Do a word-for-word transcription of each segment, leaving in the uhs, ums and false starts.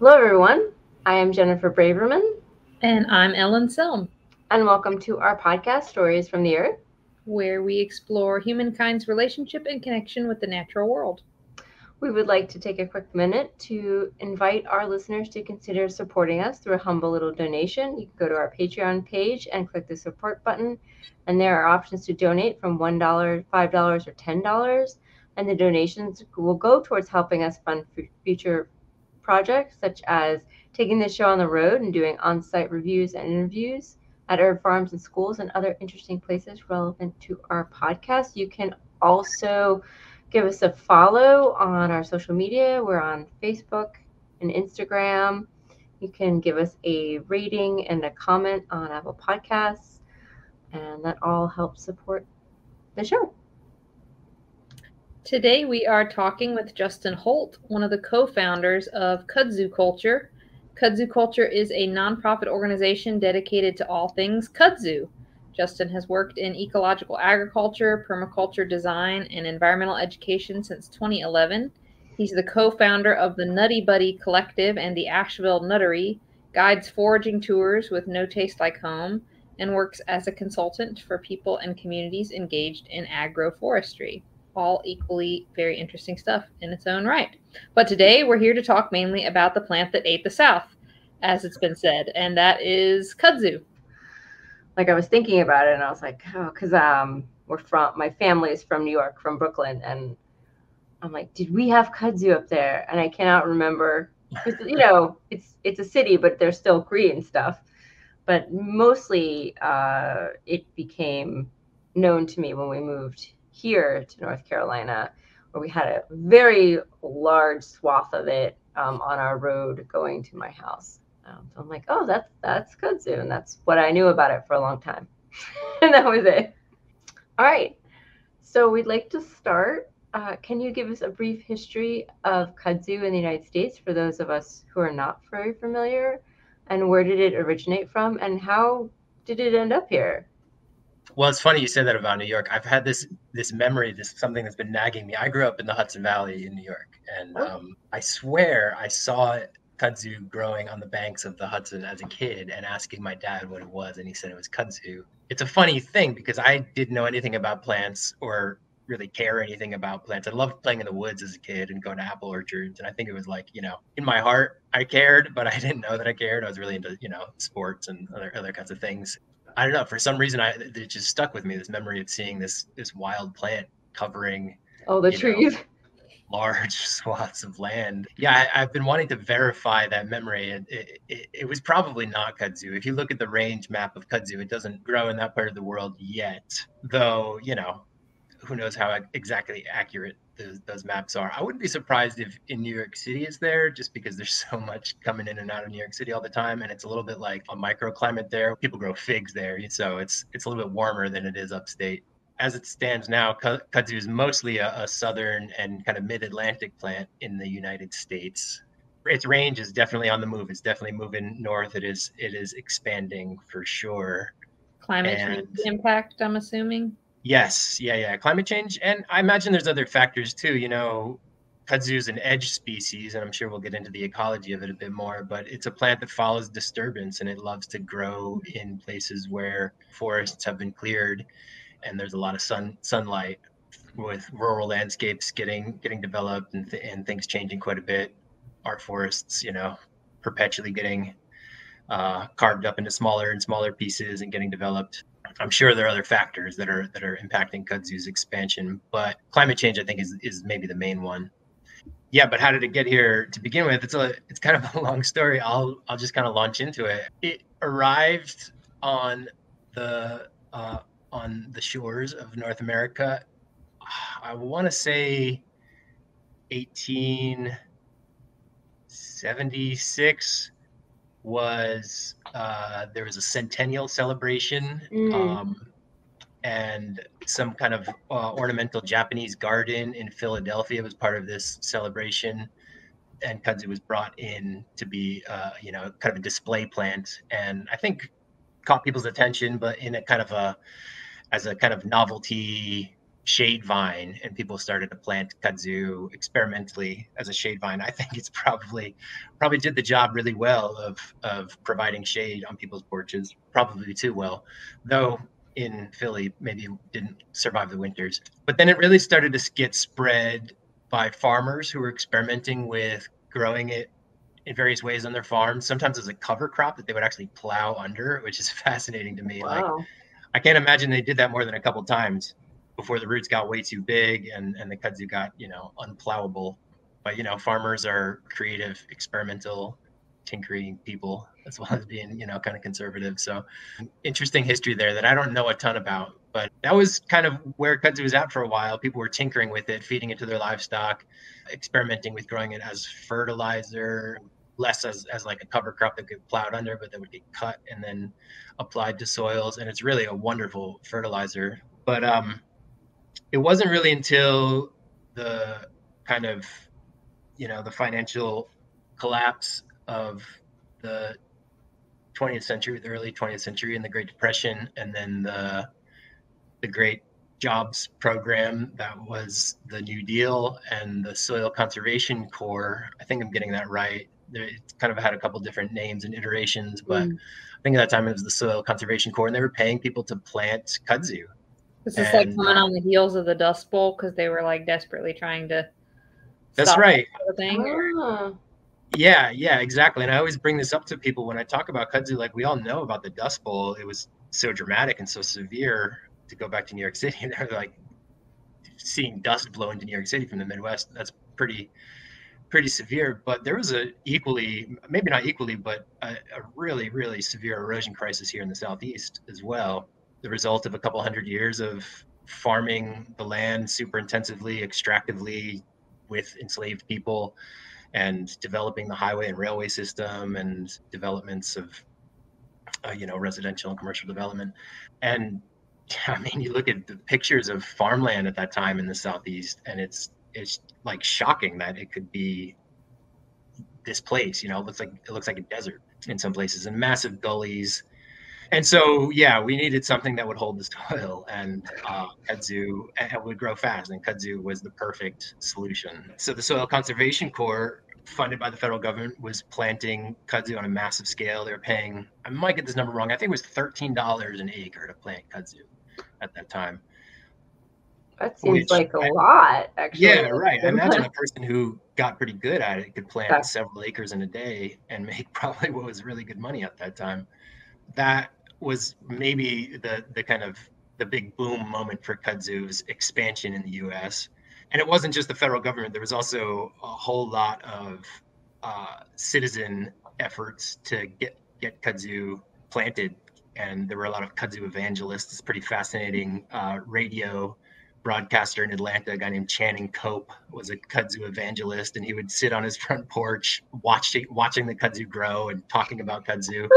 Hello, everyone. I am Jennifer Braverman. And I'm Ellen Selm, and welcome to our podcast, Stories from the Earth, where we explore humankind's relationship and connection with the natural world. We would like to take a quick minute to invite our listeners to consider supporting us through a humble little donation. You can go to our Patreon page and click the support button, and there are options to donate from one dollar, five dollars, or ten dollars, and the donations will go towards helping us fund future projects such as taking this show on the road and doing on-site reviews and interviews at herb farms and schools and other interesting places relevant to our podcast. You can also give us a follow on our social media. We're on Facebook and Instagram. You can give us a rating and a comment on Apple Podcasts, and that all helps support the show. Today we are talking with Justin Holt, one of the co-founders of Kudzu Culture. Kudzu Culture is a nonprofit organization dedicated to all things kudzu. Justin has worked in ecological agriculture, permaculture design, and environmental education since twenty eleven. He's the co-founder of the Nutty Buddy Collective and the Asheville Nuttery, guides foraging tours with No Taste Like Home, and works as a consultant for people and communities engaged in agroforestry. All equally very interesting stuff in its own right. But today we're here to talk mainly about the plant that ate the South, as it's been said, and that is kudzu. Like I was thinking about it, and I was like, oh, because um, we're from my family is from New York, from Brooklyn, and I'm like, did we have kudzu up there? And I cannot remember. You know, it's it's a city, but there's still Korean stuff. But mostly, uh, it became known to me when we moved here to North Carolina, where we had a very large swath of it um, on our road going to my house. Um, so I'm like, oh, that's that's kudzu, and that's what I knew about it for a long time, and that was it. All right, so we'd like to start. Uh, can you give us a brief history of kudzu in the United States for those of us who are not very familiar? And where did it originate from, and how did it end up here? Well, it's funny you said that about New York. I've had this this memory, this something that's been nagging me. I grew up in the Hudson Valley in New York, and um, I swear I saw kudzu growing on the banks of the Hudson as a kid and asking my dad what it was, and he said it was kudzu. It's a funny thing because I didn't know anything about plants or really care anything about plants. I loved playing in the woods as a kid and going to apple orchards, and I think it was like, you know, in my heart, I cared, but I didn't know that I cared. I was really into, you know, sports and other other kinds of things. I don't know. For some reason, I it just stuck with me. This memory of seeing this this wild plant covering oh the trees, know, large swaths of land. Yeah, I, I've been wanting to verify that memory. It, it, it, it was probably not kudzu. If you look at the range map of kudzu, it doesn't grow in that part of the world yet. Though, you know, who knows how exactly accurate those, those maps are. I wouldn't be surprised if in New York City it's there, just because there's so much coming in and out of New York City all the time, and it's a little bit like a microclimate there. People grow figs there, so it's it's a little bit warmer than it is upstate. As it stands now, kudzu is mostly a, a southern and kind of mid-Atlantic plant in the United States. Its range is definitely on the move. It's definitely moving north. It is it is expanding for sure. Climate and, change impact, I'm assuming. Yes, yeah, yeah. Climate change, and I imagine there's other factors too. You know, kudzu is an edge species, and I'm sure we'll get into the ecology of it a bit more, but it's a plant that follows disturbance, and it loves to grow in places where forests have been cleared and there's a lot of sun sunlight, with rural landscapes getting getting developed and, th- and things changing quite a bit. Our forests, you know, perpetually getting uh, carved up into smaller and smaller pieces and getting developed. I'm sure there are other factors that are that are impacting kudzu's expansion, but climate change, I think, is is maybe the main one. Yeah, but how did it get here to begin with? It's a it's kind of a long story. I'll I'll just kind of launch into it. It arrived on the uh, on the shores of North America. I want to say eighteen seventy-six was uh, there was a centennial celebration, mm. um, and some kind of uh, ornamental Japanese garden in Philadelphia was part of this celebration, and kudzu was brought in to be, uh, you know, kind of a display plant, and I think caught people's attention, but in a kind of a as a kind of novelty shade vine, and people started to plant kudzu experimentally as a shade vine. I think it's probably probably did the job really well of of providing shade on people's porches, probably too well, though in Philly maybe didn't survive the winters. But then it really started to get spread by farmers who were experimenting with growing it in various ways on their farms, sometimes as a cover crop that they would actually plow under, which is fascinating to me. Wow. Like, I can't imagine they did that more than a couple times before the roots got way too big and, and the kudzu got, you know, unplowable. But, you know, farmers are creative, experimental, tinkering people, as well as being, you know, kind of conservative. So interesting history there that I don't know a ton about, but that was kind of where kudzu was at for a while. People were tinkering with it, feeding it to their livestock, experimenting with growing it as fertilizer, less as, as like a cover crop that get plowed under, but that would get cut and then applied to soils. And it's really a wonderful fertilizer. But um, it wasn't really until the kind of, you know, the financial collapse of the twentieth century, the early twentieth century, and the Great Depression, and then the the Great Jobs Program that was the New Deal and the Soil Conservation Corps. I think I'm getting that right. It's kind of had a couple different names and iterations, but mm. I think at that time it was the Soil Conservation Corps, and they were paying people to plant kudzu. This is like coming on the heels of the Dust Bowl because they were like desperately trying to. That's right. The thing, oh. Yeah, yeah, exactly. And I always bring this up to people when I talk about kudzu. Like, we all know about the Dust Bowl. It was so dramatic and so severe. To go back to New York City, they're like seeing dust blow into New York City from the Midwest. That's pretty, pretty severe. But there was a equally, maybe not equally, but a, a really, really severe erosion crisis here in the Southeast as well. The result of a couple hundred years of farming the land super intensively, extractively, with enslaved people, and developing the highway and railway system and developments of, uh, you know, residential and commercial development. And I mean, you look at the pictures of farmland at that time in the Southeast, and it's it's like shocking that it could be this place. You know, it looks like it looks like a desert in some places, and massive gullies. And so, yeah, we needed something that would hold the soil, and uh, kudzu and would grow fast, and kudzu was the perfect solution. So the Soil Conservation Corps, funded by the federal government, was planting kudzu on a massive scale. They were paying, I might get this number wrong, I think it was thirteen dollars an acre to plant kudzu at that time. That seems Which, like a I, lot, actually. Yeah, right. I imagine a person who got pretty good at it could plant That's... several acres in a day and make probably what was really good money at that time. That was maybe the the kind of the big boom moment for kudzu's expansion in the U S. And it wasn't just the federal government. There was also a whole lot of uh, citizen efforts to get, get kudzu planted. And there were a lot of kudzu evangelists. It's pretty fascinating. Uh, radio broadcaster in Atlanta, a guy named Channing Cope, was a kudzu evangelist, and he would sit on his front porch watching watching the kudzu grow and talking about kudzu.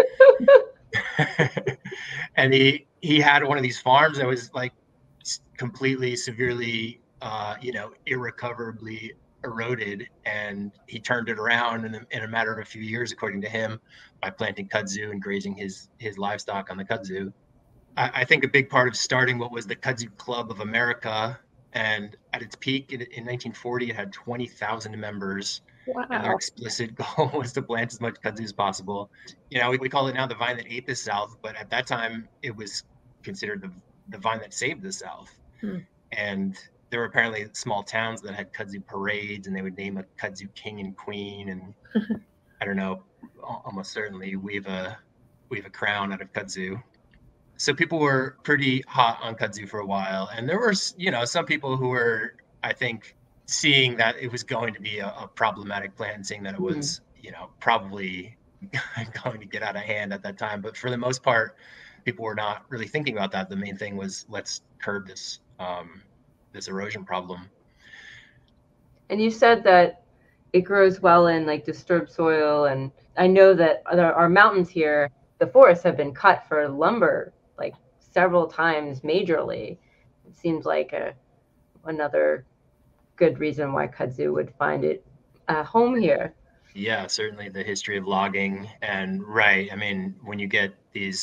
And he he had one of these farms that was like completely severely uh you know irrecoverably eroded, and he turned it around in a, in a matter of a few years, according to him, by planting kudzu and grazing his his livestock on the kudzu. I, I think a big part of starting what was the Kudzu Club of America, and at its peak in, in nineteen forty it had twenty thousand members. Wow. And their explicit goal was to plant as much kudzu as possible. You know, we, we call it now the vine that ate the South, but at that time it was considered the, the vine that saved the South. Hmm. And there were apparently small towns that had kudzu parades, and they would name a kudzu king and queen, and I don't know, almost certainly weave a weave a crown out of kudzu. So people were pretty hot on kudzu for a while, and there were, you know, some people who were, I think, seeing that it was going to be a, a problematic plant, and seeing that it was, mm-hmm. you know, probably going to get out of hand at that time. But for the most part, people were not really thinking about that. The main thing was, let's curb this um, this erosion problem. And you said that it grows well in like disturbed soil, and I know that there are mountains here. The forests have been cut for lumber like several times majorly. It seems like a another good reason why kudzu would find it a home here. Yeah, certainly the history of logging, and right. I mean, when you get these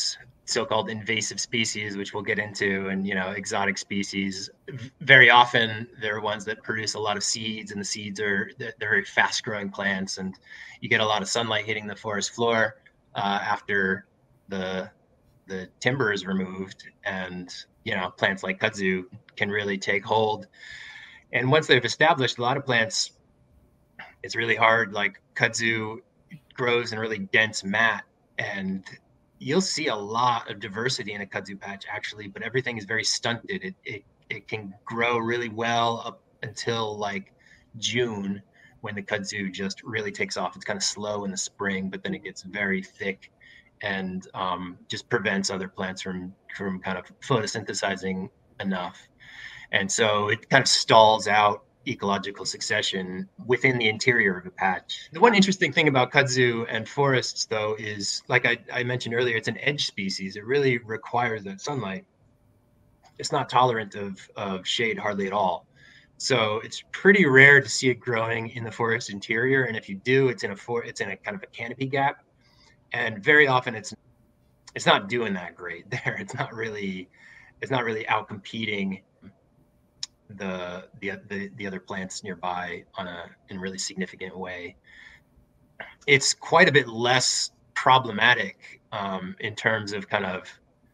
so-called invasive species, which we'll get into, and, you know, exotic species. Very often they're ones that produce a lot of seeds, and the seeds are, they're very fast growing plants, and you get a lot of sunlight hitting the forest floor uh, after the the timber is removed, and, you know, plants like kudzu can really take hold. And once they've established, a lot of plants, it's really hard. Like kudzu grows in really dense mat, and you'll see a lot of diversity in a kudzu patch actually, but everything is very stunted. It, it, it can grow really well up until like June, when the kudzu just really takes off. It's kind of slow in the spring, but then it gets very thick and um, just prevents other plants from, from kind of photosynthesizing enough. And so it kind of stalls out ecological succession within the interior of a patch. The one interesting thing about kudzu and forests, though, is, like I, I mentioned earlier, it's an edge species. It really requires that sunlight. It's not tolerant of, of shade hardly at all. So it's pretty rare to see it growing in the forest interior. And if you do, it's in a for, it's in a kind of a canopy gap. And very often it's it's not doing that great there. It's not really it's not really out competing the the the, the other plants nearby on a in a really significant way. It's quite a bit less problematic um, in terms of kind of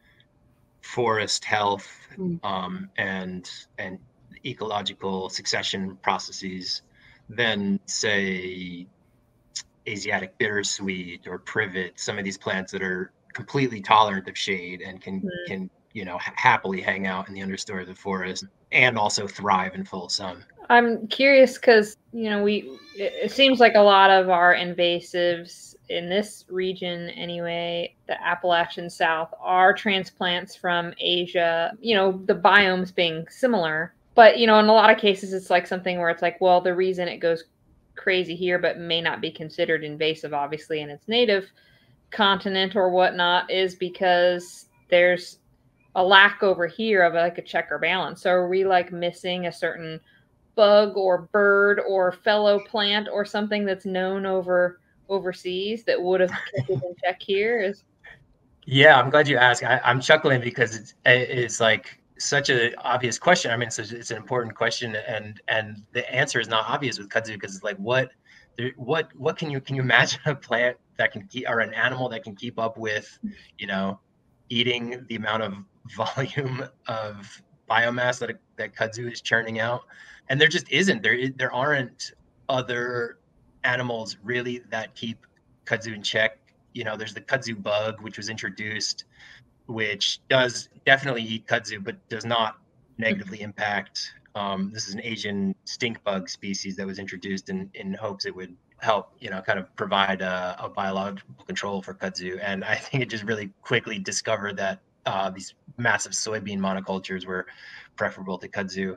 forest health um, and and ecological succession processes than, say, Asiatic bittersweet or privet. Some of these plants that are completely tolerant of shade and can mm. can you know ha- happily hang out in the understory of the forest and also thrive in full sun. I'm curious because, you know, we it seems like a lot of our invasives in this region anyway, the Appalachian South, are transplants from Asia, you know, the biomes being similar. But, you know, in a lot of cases, it's like something where it's like, well, the reason it goes crazy here but may not be considered invasive, obviously, in its native continent or whatnot, is because there's a lack over here of like a check or balance. So are we like missing a certain bug or bird or fellow plant or something that's known over overseas that would have kept it in check here? Is yeah, I'm glad you asked. I, I'm chuckling because it's it's like such an obvious question. I mean, it's, a, it's an important question, and and the answer is not obvious with kudzu, because it's like what what what can you can you imagine a plant that can keep, or an animal that can keep up with, you know, eating the amount of volume of biomass that that kudzu is churning out? And there just isn't. There there aren't other animals really that keep kudzu in check. You know, there's the kudzu bug, which was introduced, which does definitely eat kudzu, but does not negatively impact. Um, this is an Asian stink bug species that was introduced in, in hopes it would help, you know, kind of provide a, a biological control for kudzu. And I think it just really quickly discovered that uh, these massive soybean monocultures were preferable to kudzu.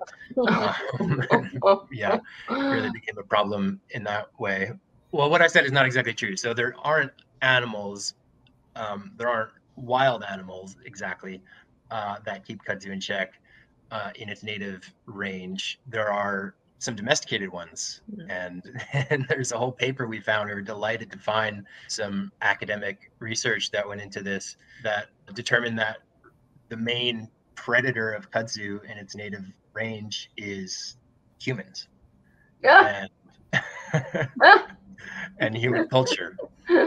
Um, yeah, really became a problem in that way. Well, what I said is not exactly true. So there aren't animals, um, there aren't wild animals exactly uh, that keep kudzu in check uh, in its native range. There are some domesticated ones, mm-hmm. and and there's a whole paper we found. We were delighted to find some academic research that went into this that determined that the main predator of kudzu in its native range is humans. Yeah. And, and human culture.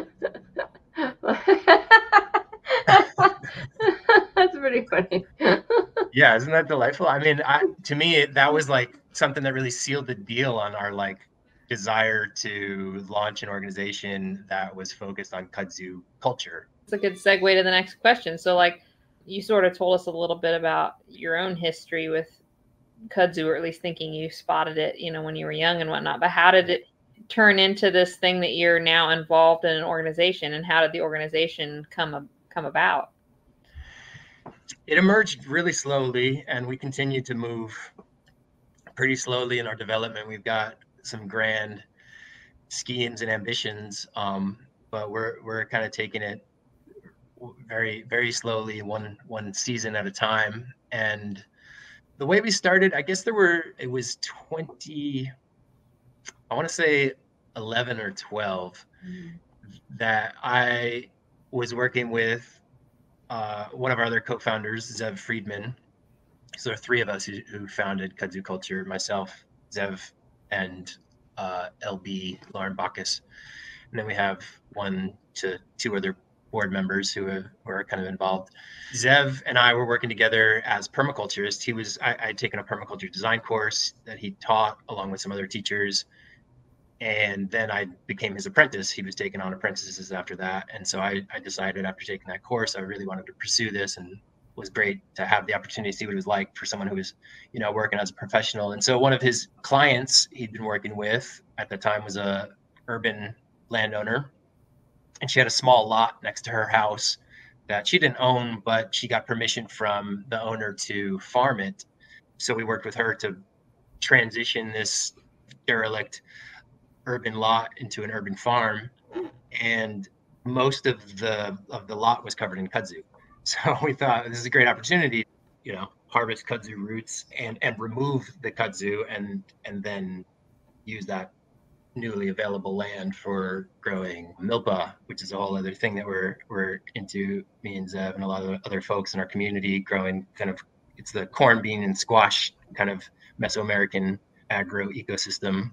That's pretty funny. Yeah, isn't that delightful? I mean, I, to me, that was like something that really sealed the deal on our like desire to launch an organization that was focused on kudzu culture. It's a good segue to the next question. So, like, you sort of told us a little bit about your own history with kudzu, or at least thinking you spotted it, you know, when you were young and whatnot. But how did it turn into this thing that you're now involved in an organization, and how did the organization come come about? It emerged really slowly, and we continue to move pretty slowly in our development. We've got some grand schemes and ambitions, um, but we're we're kind of taking it very very slowly, one one season at a time. And the way we started, I guess there were it was twenty, I want to say eleven or twelve, mm-hmm. that I was working with uh, one of our other co-founders, Zev Friedman. So there are three of us who, who founded Kudzu Culture, myself, Zev, and uh, L B, Lauren Bacchus. And then we have one to two other board members who are, who are kind of involved. Zev and I were working together as permaculturists. He was, I, I'd taken a permaculture design course that he taught along with some other teachers. And then I became his apprentice. He was taking on apprentices after that. And so I, I decided after taking that course, I really wanted to pursue this, and it was great to have the opportunity to see what it was like for someone who was, you know, working as a professional. And so one of his clients he'd been working with at the time was a urban landowner, and she had a small lot next to her house that she didn't own, but she got permission from the owner to farm it. So we worked with her to transition this derelict urban lot into an urban farm, and most of the of the lot was covered in kudzu. So we thought this is a great opportunity, you know, harvest kudzu roots and and remove the kudzu, and and then use that newly available land for growing milpa, which is a whole other thing that we're we're into, me and Zev and a lot of other folks in our community, growing kind of, it's the corn, bean, and squash kind of Mesoamerican agro ecosystem.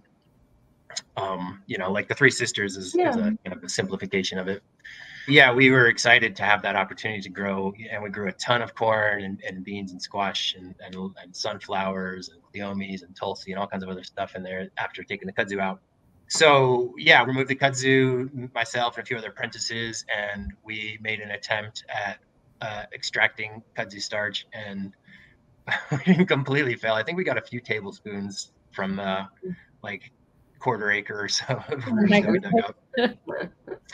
Um, you know, like the Three Sisters is, Yeah. is a kind of a simplification of it. Yeah, we were excited to have that opportunity to grow, and we grew a ton of corn and, and beans and squash and, and, and sunflowers and cleomes and tulsi and all kinds of other stuff in there after taking the kudzu out. So yeah, removed the kudzu, myself and a few other apprentices, and we made an attempt at uh, extracting kudzu starch, and we didn't completely fail. I think we got a few tablespoons from uh, like quarter acre or so of roots that we dug up.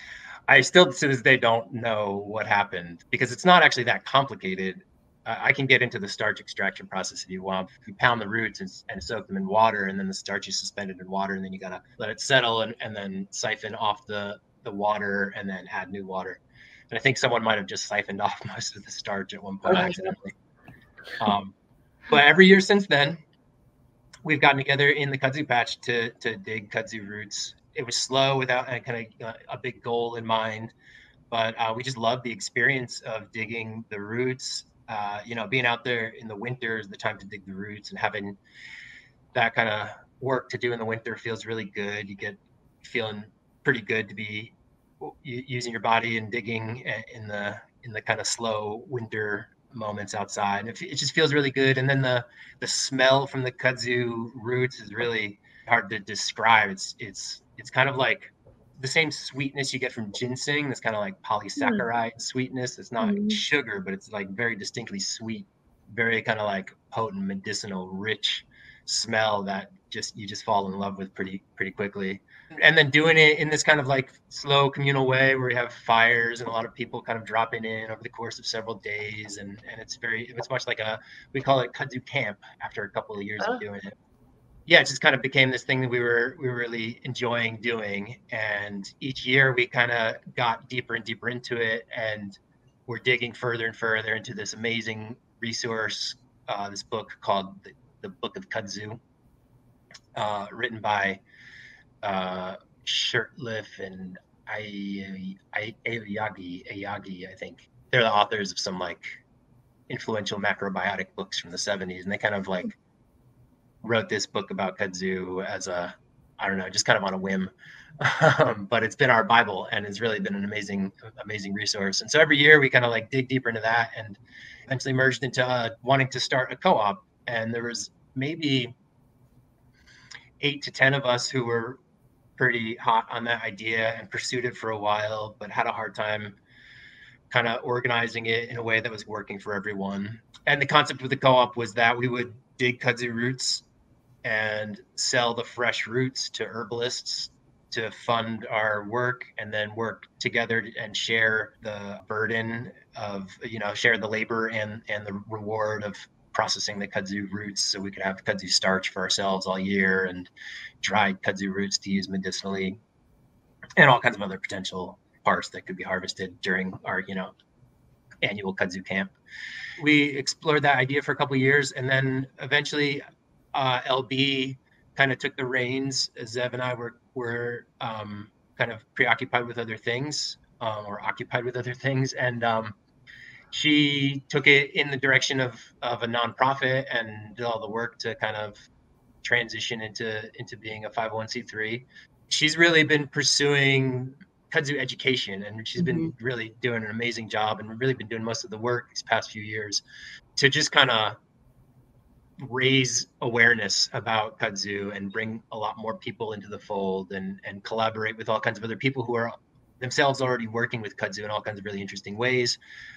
I still to this day don't know what happened, because it's not actually that complicated. Uh, I can get into the starch extraction process if you want. If you pound the roots and, and soak them in water, and then the starch is suspended in water, and then you gotta let it settle, and, and then siphon off the, the water and then add new water. And I think someone might have just siphoned off most of the starch at one point Okay. accidentally. Um, but every year since then, we've gotten together in the kudzu patch to to dig kudzu roots. It was slow without a kind of uh, a big goal in mind, but uh, we just loved the experience of digging the roots. Uh, you know, being out there in the winter is the time to dig the roots, and having that kind of work to do in the winter feels really good. You get feeling pretty good to be using your body and digging in the in the kind of slow winter moments outside. It, it just feels really good. And then the the smell from the kudzu roots is really hard to describe. It's it's it's kind of like the same sweetness you get from ginseng. That's kind of like polysaccharide mm. sweetness. It's not mm. sugar, but it's like very distinctly sweet, very kind of like potent, medicinal, rich smell that just you just fall in love with pretty pretty quickly. And then doing it in this kind of like slow communal way where we have fires and a lot of people kind of dropping in over the course of several days, and and it's very it's much like a, we call it kudzu camp after a couple of years oh. of doing it. Yeah, it just kind of became this thing that we were we were really enjoying doing, and each year we kind of got deeper and deeper into it, and we're digging further and further into this amazing resource, uh, this book called the, the Book of Kudzu, uh, written by uh, Shurtleff and I, I, Aoyagi, Aoyagi, I think. They're the authors of some like influential macrobiotic books from the seventies, and they kind of like wrote this book about kudzu as a, I don't know, just kind of on a whim. Um, but it's been our Bible, and it's really been an amazing, amazing resource. And so every year we kind of like dig deeper into that, and eventually merged into uh, wanting to start a co-op. And there was maybe eight to ten of us who were pretty hot on that idea and pursued it for a while, but had a hard time kind of organizing it in a way that was working for everyone. And the concept with the co-op was that we would dig kudzu roots and sell the fresh roots to herbalists to fund our work, and then work together and share the burden of, you know, share the labor and, and the reward of processing the kudzu roots, so we could have kudzu starch for ourselves all year, and dried kudzu roots to use medicinally, and all kinds of other potential parts that could be harvested during our, you know, annual kudzu camp. We explored that idea for a couple of years, and then eventually uh, L B kind of took the reins. Zev and I were were um, kind of preoccupied with other things, um, or occupied with other things, and um, she took it in the direction of of a nonprofit and did all the work to kind of transition into into being a five oh one c three. She's really been pursuing kudzu education, and she's Mm-hmm. been really doing an amazing job and really been doing most of the work these past few years to just kind of raise awareness about kudzu and bring a lot more people into the fold, and and collaborate with all kinds of other people who are themselves already working with kudzu in all kinds of really interesting ways,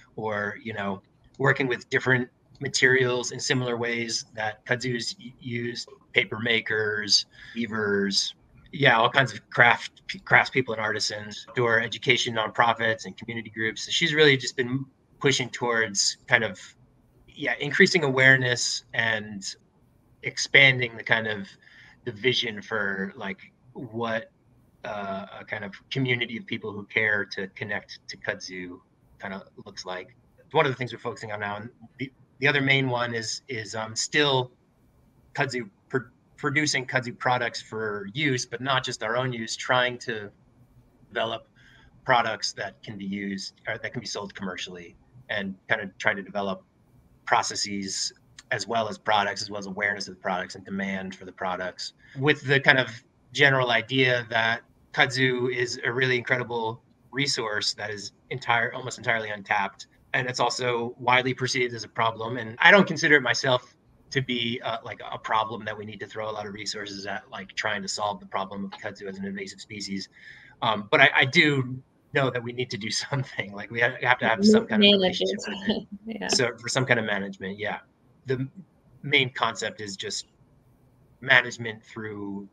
or you know working with different materials in similar ways that kudzu's used, paper makers, weavers, yeah, all kinds of craft craftspeople and artisans, or education nonprofits and community groups. So she's really just been pushing towards kind of yeah increasing awareness and expanding the kind of the vision for like what uh, a kind of community of people who care to connect to kudzu kind of looks like. One of the things we're focusing on now, and the, the other main one is is um, still kudzu pr- producing kudzu products for use, but not just our own use, trying to develop products that can be used or that can be sold commercially, and kind of try to develop processes as well as products, as well as awareness of the products and demand for the products, with the kind of general idea that kudzu is a really incredible resource that is entire almost entirely untapped, and it's also widely perceived as a problem. And I don't consider it myself to be uh, like a problem that we need to throw a lot of resources at, like trying to solve the problem of kudzu as an invasive species. Um, but I, I do know that we need to do something. Like we have, have to have some kind of relationship with it. Yeah. So for some kind of management, yeah. The main concept is just management through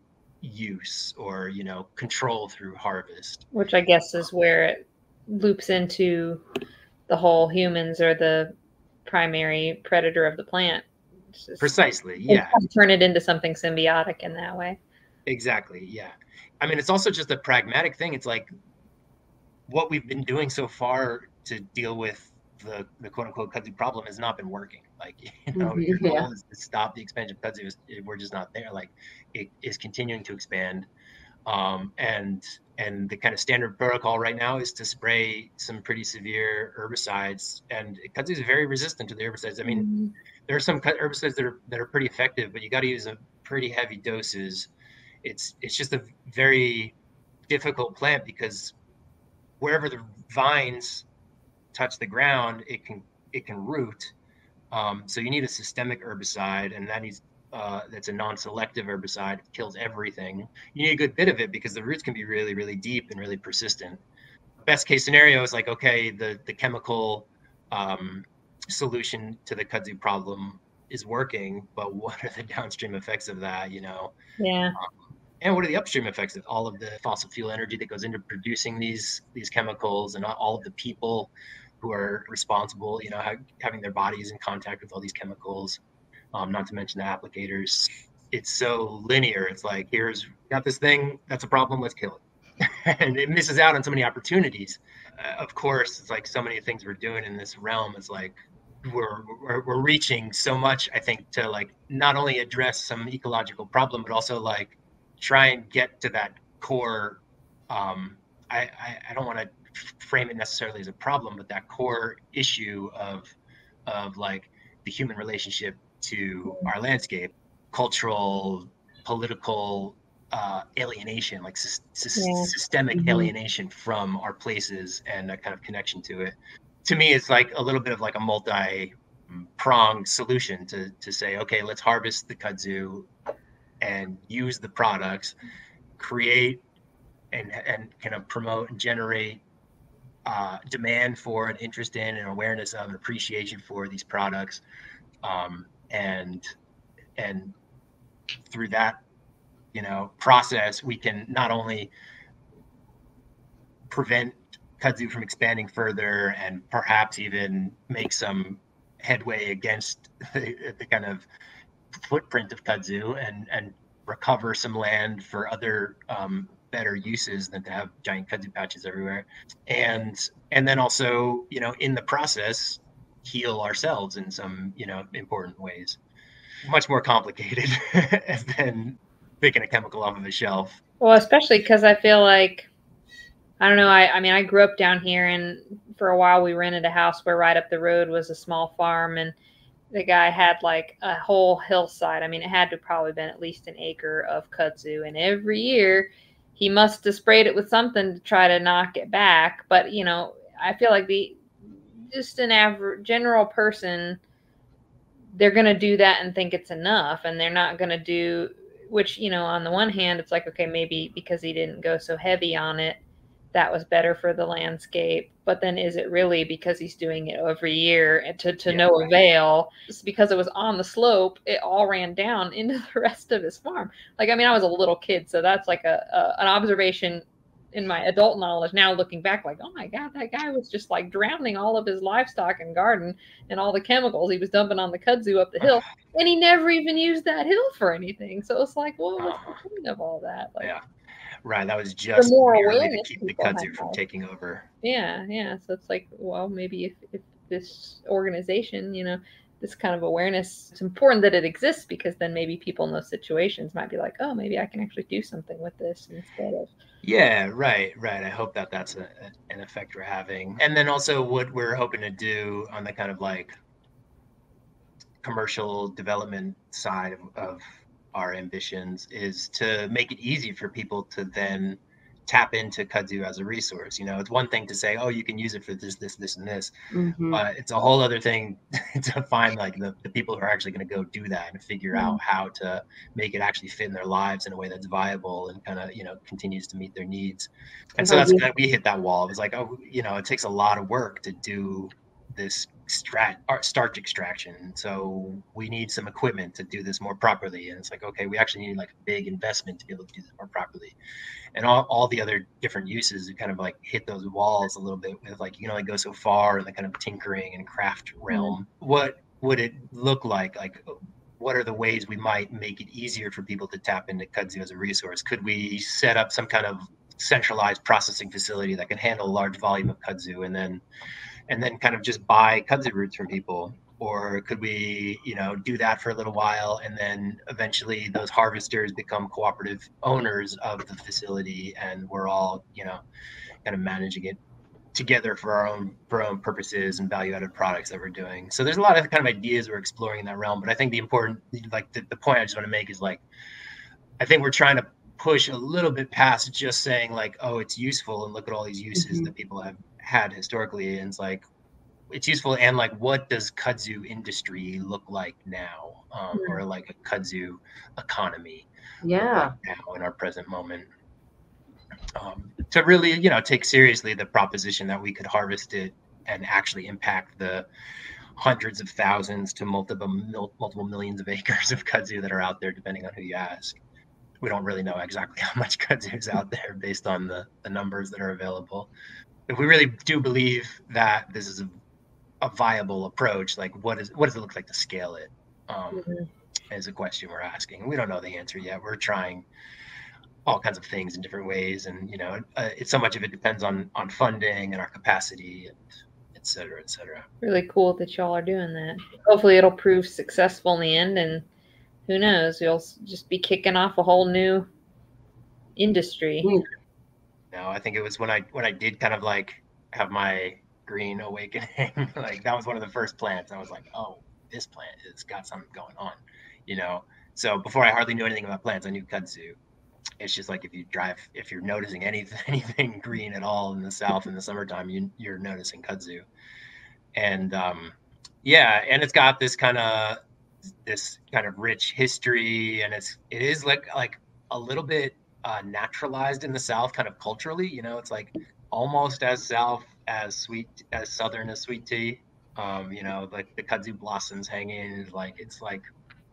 use, or you know control through harvest, which I guess is where it loops into the whole humans are the primary predator of the plant. Just, precisely, yeah. Turn it into something symbiotic in that way. Exactly, yeah. I mean, it's also just a pragmatic thing. It's like what we've been doing so far to deal with the, the quote unquote kudzu problem has not been working. Like, you know, Mhm, your goal yeah. is to stop the expansion of kudzu. We're just not there. Like, it is continuing to expand. Um, and and the kind of standard protocol right now is to spray some pretty severe herbicides. And kudzu is very resistant to the herbicides. I mean, mm-hmm. there are some herbicides that are that are pretty effective, but you got to use a pretty heavy doses. It's it's just a very difficult plant because wherever the vines touch the ground, it can it can root. Um, so you need a systemic herbicide, and that needs uh, that's a non-selective herbicide. It kills everything. You need a good bit of it because the roots can be really, really deep and really persistent. Best case scenario is like, okay, the the chemical um, solution to the kudzu problem is working, but what are the downstream effects of that? You know? Yeah. Um, and what are the upstream effects of all of the fossil fuel energy that goes into producing these these chemicals, and all of the people who are responsible, you know, ha- having their bodies in contact with all these chemicals, um, not to mention the applicators. It's so linear. It's like, here's got this thing, that's a problem, let's kill it. And it misses out on so many opportunities. Uh, of course, it's like so many things we're doing in this realm. It's like we're, we're we're reaching so much, I think, to like not only address some ecological problem, but also like try and get to that core. Um, I, I, I don't want to frame it necessarily as a problem, but that core issue of of like the human relationship to our landscape, cultural, political uh, alienation, like sy- Yeah. systemic Mhm. alienation from our places, and that kind of connection to it. To me, it's like a little bit of like a multi-pronged solution to to say, okay, let's harvest the kudzu and use the products, create and and kind of promote and generate uh, demand for and interest in and awareness of and appreciation for these products, um, and and through that, you know, process, we can not only prevent kudzu from expanding further and perhaps even make some headway against the, the kind of footprint of kudzu, and and recover some land for other um, better uses than to have giant kudzu patches everywhere, and and then also, you know, in the process, heal ourselves in some, you know, important ways. Much more complicated than picking a chemical off of a shelf. Well, especially because I feel like I don't know. I, I mean, I grew up down here, and for a while we rented a house where right up the road was a small farm, and the guy had like a whole hillside. I mean, it had to probably been at least an acre of kudzu, and every year he must have sprayed it with something to try to knock it back. But you know, I feel like the just an average general person, they're gonna do that and think it's enough, and they're not gonna do. Which, you know, on the one hand, it's like, okay, maybe because he didn't go so heavy on it, that was better for the landscape. But then is it really because he's doing it every year to, to yeah. no avail? Just because it was on the slope, it all ran down into the rest of his farm. Like, I mean, I was a little kid, so that's like a, a an observation in my adult knowledge now, looking back, like, oh my God, that guy was just like drowning all of his livestock and garden and all the chemicals he was dumping on the kudzu up the hill. And he never even used that hill for anything. So it's like, well, what's the point of all that? Like, yeah. Right. That was just merely to keep the kudzu from taking over. Yeah. Yeah. So it's like, well, maybe if, if this organization, you know, this kind of awareness, it's important that it exists, because then maybe people in those situations might be like, oh, maybe I can actually do something with this instead of. Yeah, right, right. I hope that that's a, a, an effect we're having. And then also what we're hoping to do on the kind of like commercial development side of, of our ambitions is to make it easy for people to then tap into kudzu as a resource. You know, it's one thing to say, oh, you can use it for this, this, this, and this. Mm-hmm. But it's a whole other thing to find like the, the people who are actually going to go do that and figure mm-hmm. out how to make it actually fit in their lives in a way that's viable and kind of, you know, continues to meet their needs. And so that's kind of, we hit that wall. It was like, oh, you know, it takes a lot of work to do this strat starch extraction. So we need some equipment to do this more properly. And it's like, okay, we actually need like a big investment to be able to do this more properly. And all, all the other different uses kind of like hit those walls a little bit with like, you can only go so far in the kind of tinkering and craft realm. Mm-hmm. What would it look like? Like, what are the ways we might make it easier for people to tap into kudzu as a resource? Could we set up some kind of centralized processing facility that can handle a large volume of kudzu and then and then kind of just buy kudzu roots from people? Or could we, you know, do that for a little while and then eventually those harvesters become cooperative owners of the facility and we're all, you know, kind of managing it together for our own for our own purposes and value-added products that we're doing. So there's a lot of kind of ideas we're exploring in that realm. But I think the important, like the, the point I just want to make is like, I think we're trying to push a little bit past just saying like, oh, it's useful and look at all these uses mm-hmm. that people have had historically. And it's like, it's useful. And like, what does kudzu industry look like now? Um, mm-hmm. Or like a kudzu economy yeah. Like now in our present moment. Um, to really, you know, take seriously the proposition that we could harvest it and actually impact the hundreds of thousands to multiple multiple millions of acres of kudzu that are out there, depending on who you ask. We don't really know exactly how much kudzu is out there based on the, the numbers that are available. If we really do believe that this is a, a viable approach, like what is what does it look like to scale it? Um, mm-hmm. Is a question we're asking. We don't know the answer yet. We're trying all kinds of things in different ways, and you know, uh, it's so much of it depends on on funding and our capacity, and et cetera, et cetera. Really cool that y'all are doing that. Hopefully, it'll prove successful in the end, and who knows, you'll just be kicking off a whole new industry. Mm. No, I think it was when I when I did kind of like have my green awakening. Like that was one of the first plants. I was like, oh, this plant has got something going on, you know. So before I hardly knew anything about plants, I knew kudzu. It's just like if you drive, if you're noticing anything, anything green at all in the South in the summertime, you, you're noticing kudzu. And um, yeah, and it's got this kind of this kind of rich history, and it's it is like like a little bit uh, naturalized in the South, kind of culturally. You know, it's like almost as South as sweet as Southern as sweet tea. Um, you know, like the kudzu blossoms hanging, like it's like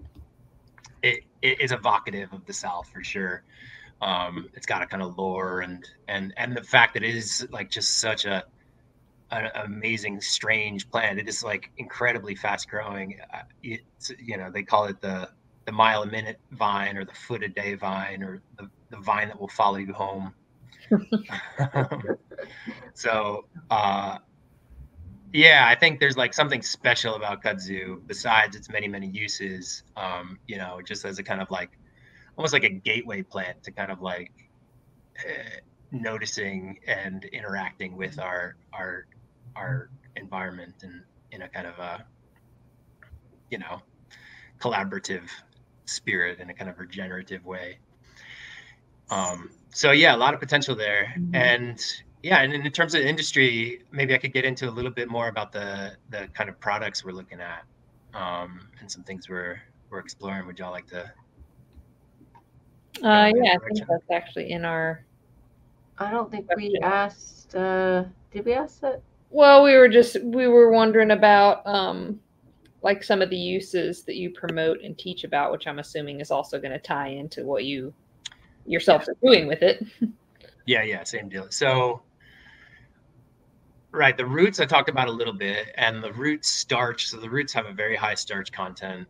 it, it is evocative of the South for sure. Um, it's got a kind of lore and and and the fact that it is like just such a an amazing, strange plant. It is like incredibly fast growing. It's, you know, they call it the the mile a minute vine or the foot a day vine or the, the vine that will follow you home. So uh, yeah, I think there's like something special about kudzu besides its many, many uses, um, you know, just as a kind of like, almost like a gateway plant to kind of like uh, noticing and interacting with our our our environment and in a kind of a, you know, collaborative spirit, in a kind of regenerative way. Um, so yeah, a lot of potential there. Mm-hmm. And yeah, and in terms of industry, maybe I could get into a little bit more about the the kind of products we're looking at, um, and some things we're we're exploring. Would y'all like to? Uh, yeah, I think that's actually in our. I don't think question. we asked. Uh, did we ask that? Well, we were just we were wondering about um, like some of the uses that you promote and teach about, which I'm assuming is also going to tie into what you yourself yeah. are doing with it. Yeah, yeah, same deal. So, right, the roots I talked about a little bit, and the root starch. So the roots have a very high starch content.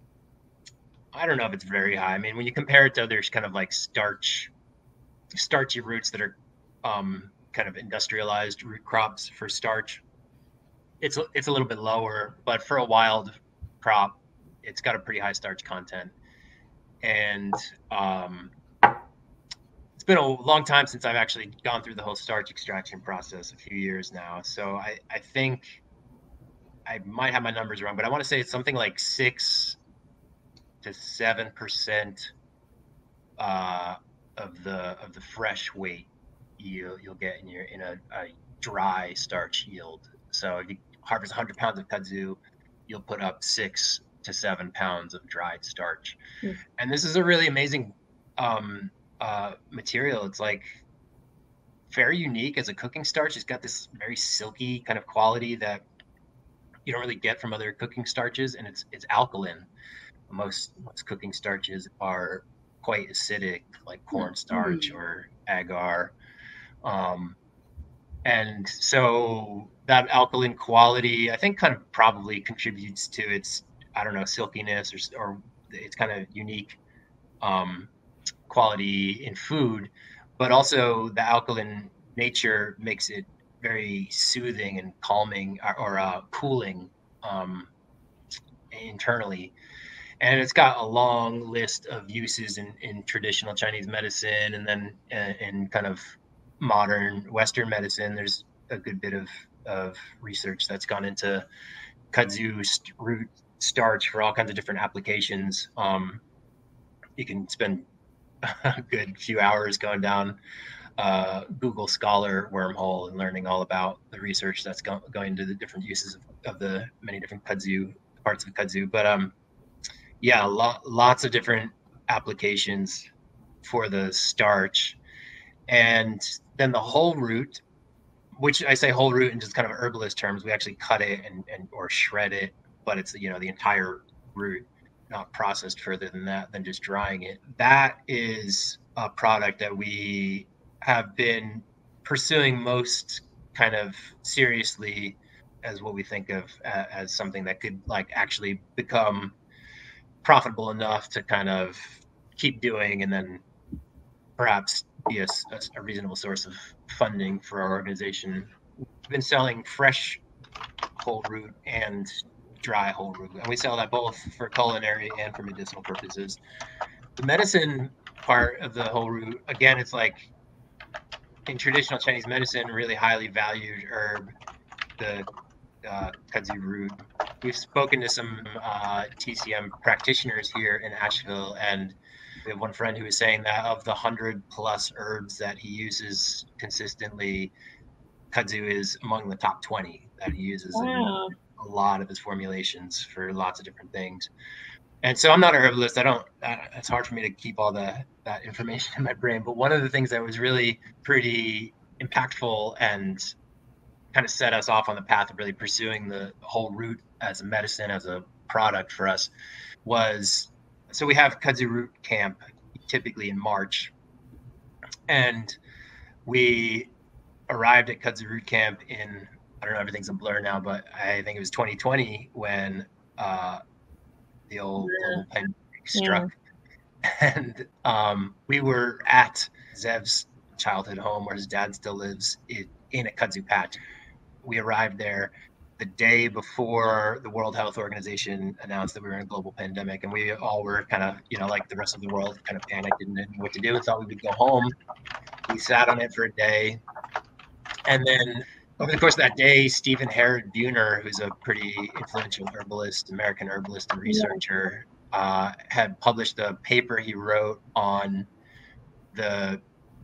I don't know if it's very high. I mean, when you compare it to others, kind of like starch, starchy roots that are um, kind of industrialized root crops for starch, it's it's a little bit lower. But for a wild crop, it's got a pretty high starch content. And um, it's been a long time since I've actually gone through the whole starch extraction process, a few years now. So I, I think I might have my numbers wrong, but I want to say it's something like six to seven percent uh, of the of the fresh weight you you'll get in your in a, a dry starch yield. So if you harvest one hundred pounds of kudzu, you'll put up six to seven pounds of dried starch. Mm. And this is a really amazing um, uh, material. It's like very unique as a cooking starch. It's got this very silky kind of quality that you don't really get from other cooking starches, and it's it's alkaline. Most most cooking starches are quite acidic, like cornstarch mm. or agar. Um, and so that alkaline quality, I think, kind of probably contributes to its, I don't know, silkiness or, or its kind of unique um, quality in food. But also the alkaline nature makes it very soothing and calming, or, or uh, cooling um, internally. And it's got a long list of uses in, in traditional Chinese medicine, and then in, in kind of modern Western medicine. There's a good bit of, of research that's gone into kudzu st- root starch for all kinds of different applications. Um, you can spend a good few hours going down uh, Google Scholar wormhole and learning all about the research that's go- going into the different uses of, of the many different kudzu parts of kudzu. But um, yeah, lo- lots of different applications for the starch. And then the whole root, which I say whole root in just kind of herbalist terms, we actually cut it and, and or shred it, but it's, you know, the entire root, not processed further than that, than just drying it. That is a product that we have been pursuing most kind of seriously as what we think of uh, as something that could like actually become profitable enough to kind of keep doing, and then perhaps be a, a reasonable source of funding for our organization. We've been selling fresh whole root and dry whole root, and we sell that both for culinary and for medicinal purposes. The medicine part of the whole root, again, it's like in traditional Chinese medicine, really highly valued herb, the uh, kudzu root. We've spoken to some uh, T C M practitioners here in Asheville, and we have one friend who was saying that of the hundred plus herbs that he uses consistently, kudzu is among the top twenty that he uses wow. in a lot of his formulations for lots of different things. And so I'm not a herbalist. I don't, uh, it's hard for me to keep all the, that information in my brain. But one of the things that was really pretty impactful and kind of set us off on the path of really pursuing the whole root as a medicine, as a product for us, was, so we have kudzu root camp typically in March. And we arrived at kudzu root camp in, I don't know, everything's a blur now, but I think it was twenty twenty when uh, the old global pandemic struck. Yeah. And um, we were at Zev's childhood home where his dad still lives in, in a kudzu patch. We arrived there the day before the World Health Organization announced that we were in a global pandemic, and we all were kind of, you know, like the rest of the world, kind of panicked and didn't know what to do, and thought we would go home. We we sat on it for a day. And then over the course of that day, Stephen Herod Buhner, who's a pretty influential herbalist, American herbalist and researcher, uh, had published a paper he wrote on the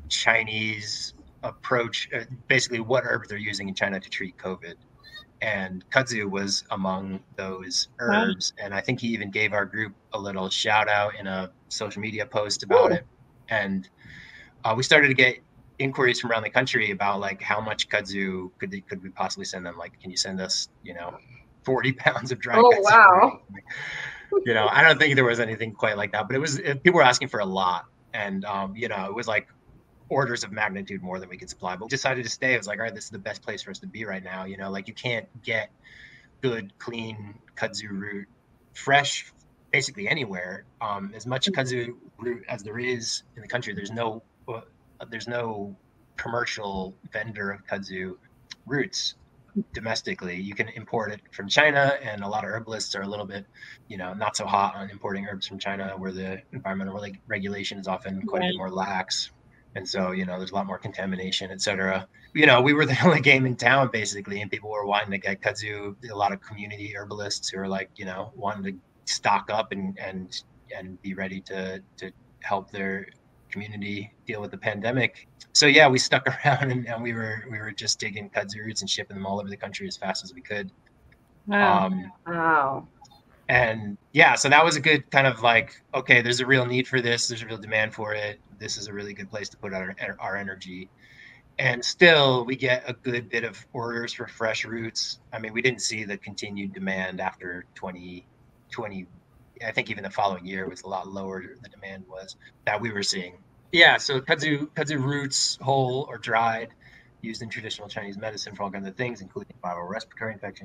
Chinese approach, uh, basically what herbs they're using in China to treat COVID. And kudzu was among those herbs. Wow. And I think he even gave our group a little shout out in a social media post about Ooh. it. And uh, we started to get inquiries from around the country about like how much kudzu could they, could we possibly send them? Like, can you send us, you know, forty pounds of dry oh, kudzu? Wow. You know, I don't think there was anything quite like that, but it was, it, people were asking for a lot. And, um, you know, it was like orders of magnitude more than we could supply, but we decided to stay. It was like, all right, this is the best place for us to be right now. You know, like you can't get good, clean kudzu root fresh, basically anywhere. Um, as much kudzu root as there is in the country, there's no, uh, there's no commercial vendor of kudzu roots domestically. You can import it from China, and a lot of herbalists are a little bit, you know, not so hot on importing herbs from China, where the environmental reg- regulation is often quite right. a bit more lax. And so, you know, there's a lot more contamination, et cetera. You know, we were the only game in town, basically, and people were wanting to get kudzu. A lot of community herbalists who are like, you know, wanting to stock up and and and be ready to to help their community deal with the pandemic. So yeah, we stuck around and, and we were we were just digging kudzu roots and shipping them all over the country as fast as we could. Wow. Um, wow. And yeah, so that was a good kind of like, okay, there's a real need for this. There's a real demand for it. This is a really good place to put our, our energy. And still, we get a good bit of orders for fresh roots. I mean, we didn't see the continued demand after twenty twenty. I think even the following year was a lot lower. The demand was that we were seeing. Yeah, so kudzu, kudzu roots, whole or dried, used in traditional Chinese medicine for all kinds of things, including viral respiratory infection.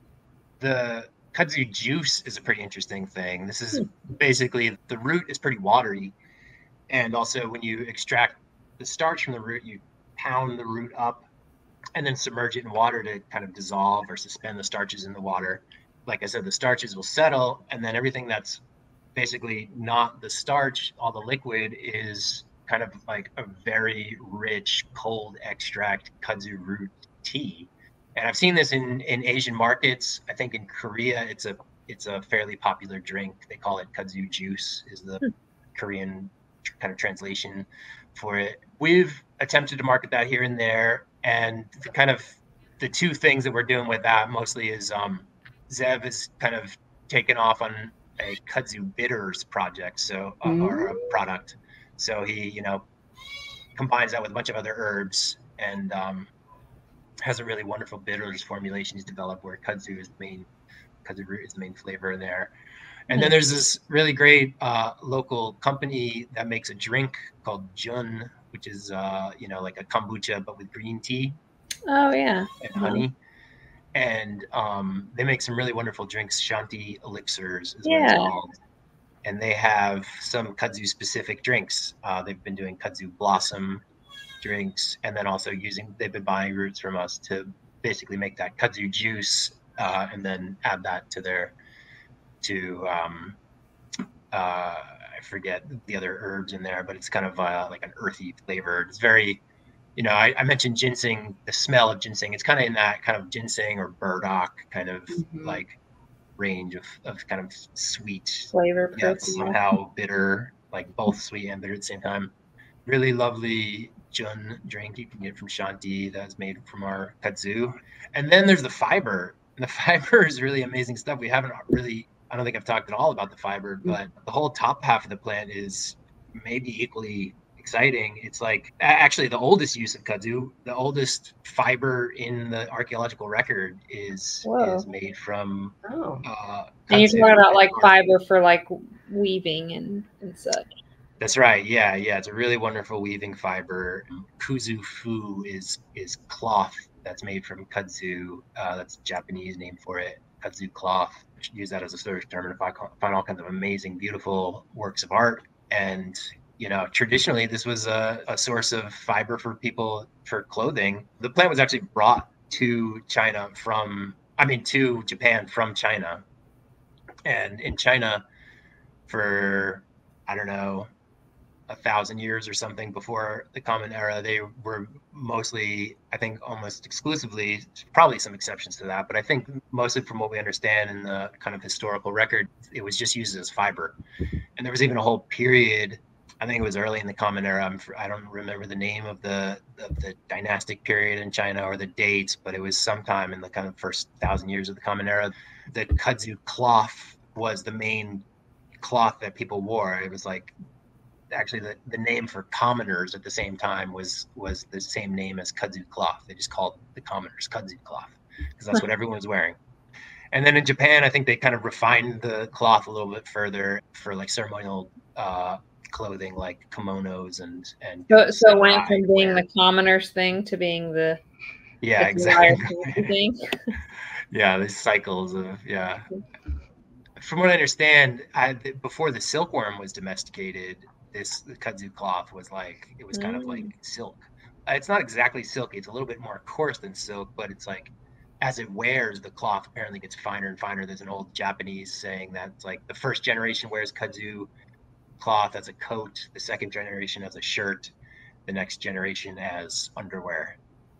The kudzu juice is a pretty interesting thing. This is basically, the root is pretty watery. And also when you extract the starch from the root, you pound the root up and then submerge it in water to kind of dissolve or suspend the starches in the water. Like I said, the starches will settle, and then everything that's basically not the starch, all the liquid, is kind of like a very rich cold extract kudzu root tea. And I've seen this in, in Asian markets. I think in Korea, it's a it's a fairly popular drink. They call it kudzu juice, is the hmm. Korean kind of translation for it. We've attempted to market that here and there. And the kind of the two things that we're doing with that mostly is um, Zev is kind of taken off on a kudzu bitters project, so uh, mm-hmm. or a product. So he, you know, combines that with a bunch of other herbs and um, has a really wonderful bitters formulation he's developed where kudzu is the main, kudzu root is the main flavor in there. And then there's this really great uh, local company that makes a drink called Jun, which is, uh, you know, like a kombucha, but with green tea. Oh, yeah. And honey. Mm-hmm. And um, they make some really wonderful drinks. Shanti Elixirs is yeah. what it's called. And they have some kudzu specific drinks. Uh, they've been doing kudzu blossom drinks, and then also using, they've been buying roots from us to basically make that kudzu juice uh, and then add that to their, to, um, uh, I forget the other herbs in there, but it's kind of uh, like an earthy flavor. It's very, you know, I, I mentioned ginseng, the smell of ginseng. It's kind of in that kind of ginseng or burdock kind of mm-hmm. like range of, of kind of sweet flavor, yeah, somehow bitter, like both sweet and bitter at the same time. Really lovely Jun drink you can get from Shanti that's made from our kudzu. And then there's the fiber. And the fiber is really amazing stuff. We haven't really, I don't think I've talked at all about the fiber, but the whole top half of the plant is maybe equally exciting. It's like actually the oldest use of kudzu, the oldest fiber in the archaeological record is Whoa. is made from oh. uh, and you're talking about like fiber for like weaving and, and such. That's right. Yeah, yeah. It's a really wonderful weaving fiber. Kuzu fu is is cloth that's made from kudzu. Uh, that's a Japanese name for it. Kudzu cloth. Use that as a search term and find all kinds of amazing, beautiful works of art. And you know, traditionally, this was a, a source of fiber for people for clothing. The plant was actually brought to China from, I mean, to Japan from China. And in China, for, I don't know, a thousand years or something before the Common Era. They were mostly, I think, almost exclusively, probably some exceptions to that, but I think mostly from what we understand in the kind of historical record, it was just used as fiber. And there was even a whole period, I think it was early in the Common Era. I'm, I don't remember the name of the of the dynastic period in China or the dates, but it was sometime in the kind of first thousand years of the Common Era. The kudzu cloth was the main cloth that people wore. It was like, actually the, the name for commoners at the same time was was the same name as kudzu cloth. They just called the commoners kudzu cloth because that's what everyone was wearing. And then in Japan, I think they kind of refined the cloth a little bit further for like ceremonial uh, clothing, like kimonos and and. So, so it went from being the commoners thing to being the yeah, the exactly. thing. Yeah, these cycles of yeah. From what I understand, I, before the silkworm was domesticated, this the kudzu cloth was like, it was kind mm. of like silk. It's not exactly silky. It's a little bit more coarse than silk, but it's like, as it wears, the cloth apparently gets finer and finer. There's an old Japanese saying that it's like the first generation wears kudzu cloth as a coat, the second generation as a shirt, the next generation as underwear.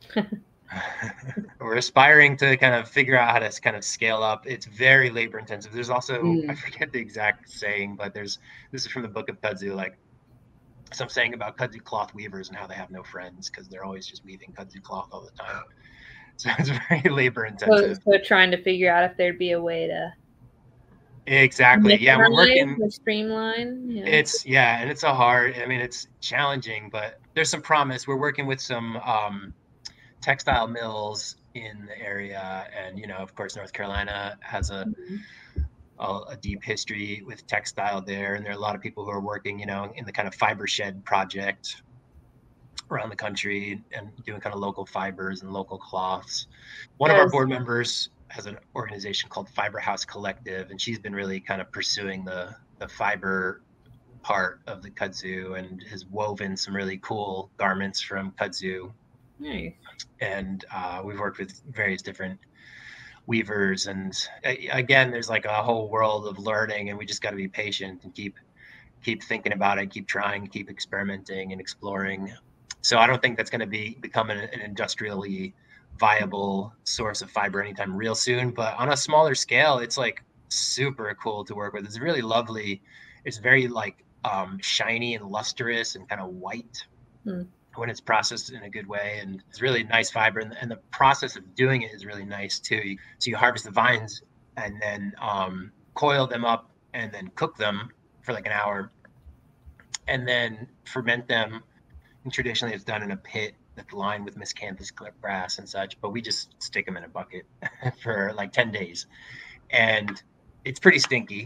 We're aspiring to kind of figure out how to kind of scale up. It's very labor intensive. There's also, mm. I forget the exact saying, but there's, this is from the book of kudzu, like some saying about kudzu cloth weavers and how they have no friends because they're always just weaving kudzu cloth all the time. So it's very labor intensive. So, so trying to figure out if there'd be a way to exactly. Yeah, we're working or streamline. Yeah. It's yeah, and it's a hard. I mean, it's challenging, but there's some promise. We're working with some um, textile mills in the area, and you know, of course, North Carolina has a, mm-hmm. a a deep history with textile there, and there are a lot of people who are working, you know, in the kind of fiber shed project around the country and doing kind of local fibers and local cloths. One yes. of our board members has an organization called Fiber House Collective, and she's been really kind of pursuing the the fiber part of the kudzu and has woven some really cool garments from kudzu. Nice. And uh, we've worked with various different weavers, and again, there's like a whole world of learning, and we just got to be patient and keep keep thinking about it, keep trying, keep experimenting and exploring. So I don't think that's going to be become an, an industrially viable source of fiber anytime real soon, but on a smaller scale, it's like super cool to work with. It's really lovely. It's very like um, shiny and lustrous and kind of white mm. when it's processed in a good way. And it's really nice fiber. And, and the process of doing it is really nice too. So you harvest the vines and then um, coil them up and then cook them for like an hour and then ferment them. And traditionally it's done in a pit that's lined with miscanthus grass and such, but we just stick them in a bucket for like ten days. And it's pretty stinky.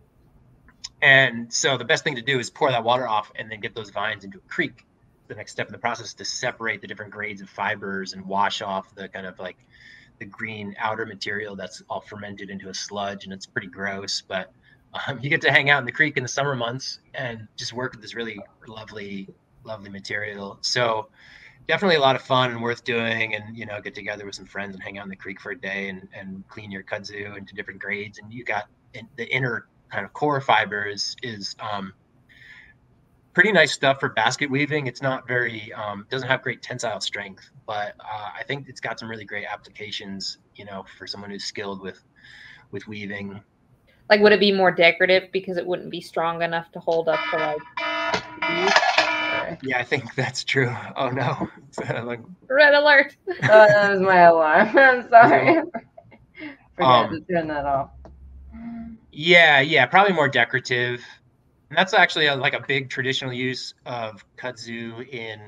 And so the best thing to do is pour that water off and then get those vines into a creek. The next step in the process is to separate the different grades of fibers and wash off the kind of like the green outer material that's all fermented into a sludge, and it's pretty gross, but um, you get to hang out in the creek in the summer months and just work with this really lovely, lovely material. So definitely a lot of fun and worth doing, and, you know, get together with some friends and hang out in the creek for a day and, and clean your kudzu into different grades. And you got in, the inner kind of core fibers is um, pretty nice stuff for basket weaving. It's not very, um, doesn't have great tensile strength, but uh, I think it's got some really great applications, you know, for someone who's skilled with, with weaving. Like, would it be more decorative because it wouldn't be strong enough to hold up to like? Yeah, I think that's true. Oh no. Like, red alert. Oh, that was my alarm. I'm sorry. Forget um, to turn that off. Yeah, yeah, probably more decorative. And that's actually a, like a big traditional use of kudzu in,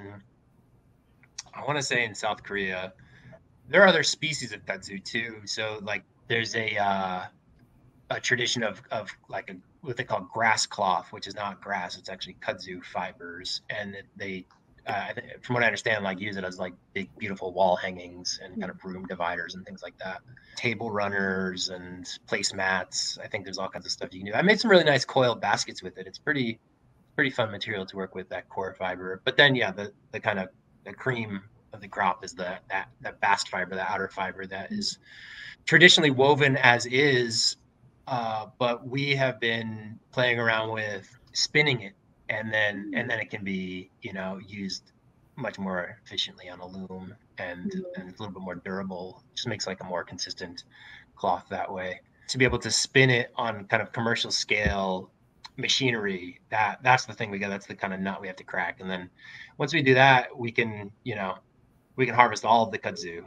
I want to say in South Korea. There are other species of kudzu too. So like there's a uh, a tradition of of like a what they call grass cloth, which is not grass, it's actually kudzu fibers, and they uh, from what I understand, like use it as like big beautiful wall hangings and kind of room dividers and things like that, table runners and placemats. I think there's all kinds of stuff you can do. I made some really nice coiled baskets with it. It's pretty pretty fun material to work with, that core fiber. But then yeah, the the kind of the cream of the crop is the that that bast fiber, the outer fiber that is traditionally woven as is. Uh, but we have been playing around with spinning it and then and then it can be, you know, used much more efficiently on a loom, and Mhm. and it's a little bit more durable. Just makes like a more consistent cloth that way. To be able to spin it on kind of commercial scale machinery, that that's the thing we got. That's the kind of nut we have to crack. And then once we do that, we can, you know, we can harvest all of the kudzu.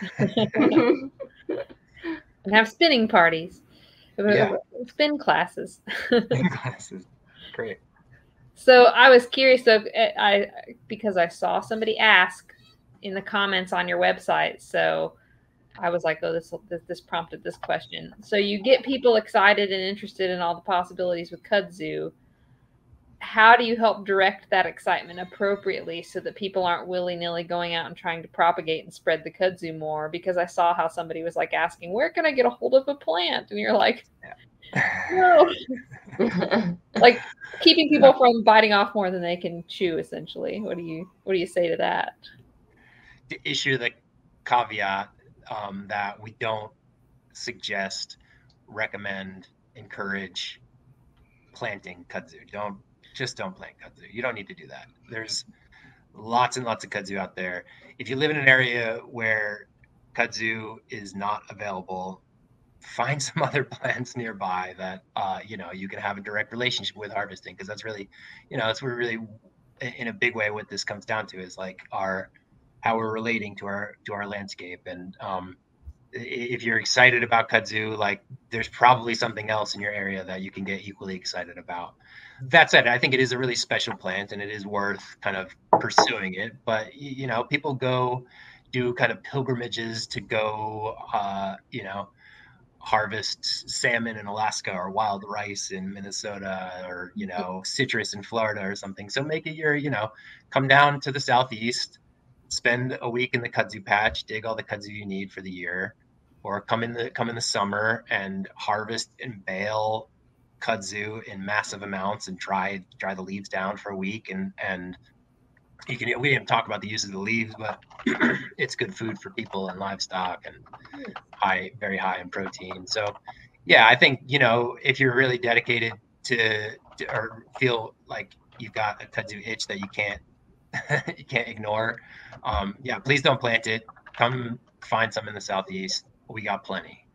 And have spinning parties. Yeah. Spin classes. Glasses. Great. So I was curious though, I because I saw somebody ask in the comments on your website. So I was like, oh, this this prompted this question. So you get people excited and interested in all the possibilities with kudzu. How do you help direct that excitement appropriately so that people aren't willy-nilly going out and trying to propagate and spread the kudzu more? Because I saw how somebody was like asking, where can I get a hold of a plant? And you're like, no. Like keeping people yeah. from biting off more than they can chew, essentially. What do you what do you say to that? To issue the caveat um, that we don't suggest, recommend, encourage planting kudzu. Don't just don't plant kudzu. You don't need to do that. There's lots and lots of kudzu out there. If you live in an area where kudzu is not available, find some other plants nearby that uh, you know, you can have a direct relationship with harvesting, because that's really, you know, that's what really, in a big way, what this comes down to is like our how we're relating to our to our landscape. And um, if you're excited about kudzu, like there's probably something else in your area that you can get equally excited about. That said, I think it is a really special plant and it is worth kind of pursuing it. But, you know, people go do kind of pilgrimages to go, uh, you know, harvest salmon in Alaska or wild rice in Minnesota or, you know, citrus in Florida or something. So make it your, you know, come down to the Southeast, spend a week in the kudzu patch, dig all the kudzu you need for the year, or come in the come in the summer and harvest and bale kudzu in massive amounts and dry dry the leaves down for a week. And and you can we didn't talk about the use of the leaves, but it's good food for people and livestock and high, very high in protein. So yeah, I think, you know, if you're really dedicated to, to or feel like you've got a kudzu itch that you can't you can't ignore, um, yeah, please don't plant it. Come find some in the Southeast. We got plenty.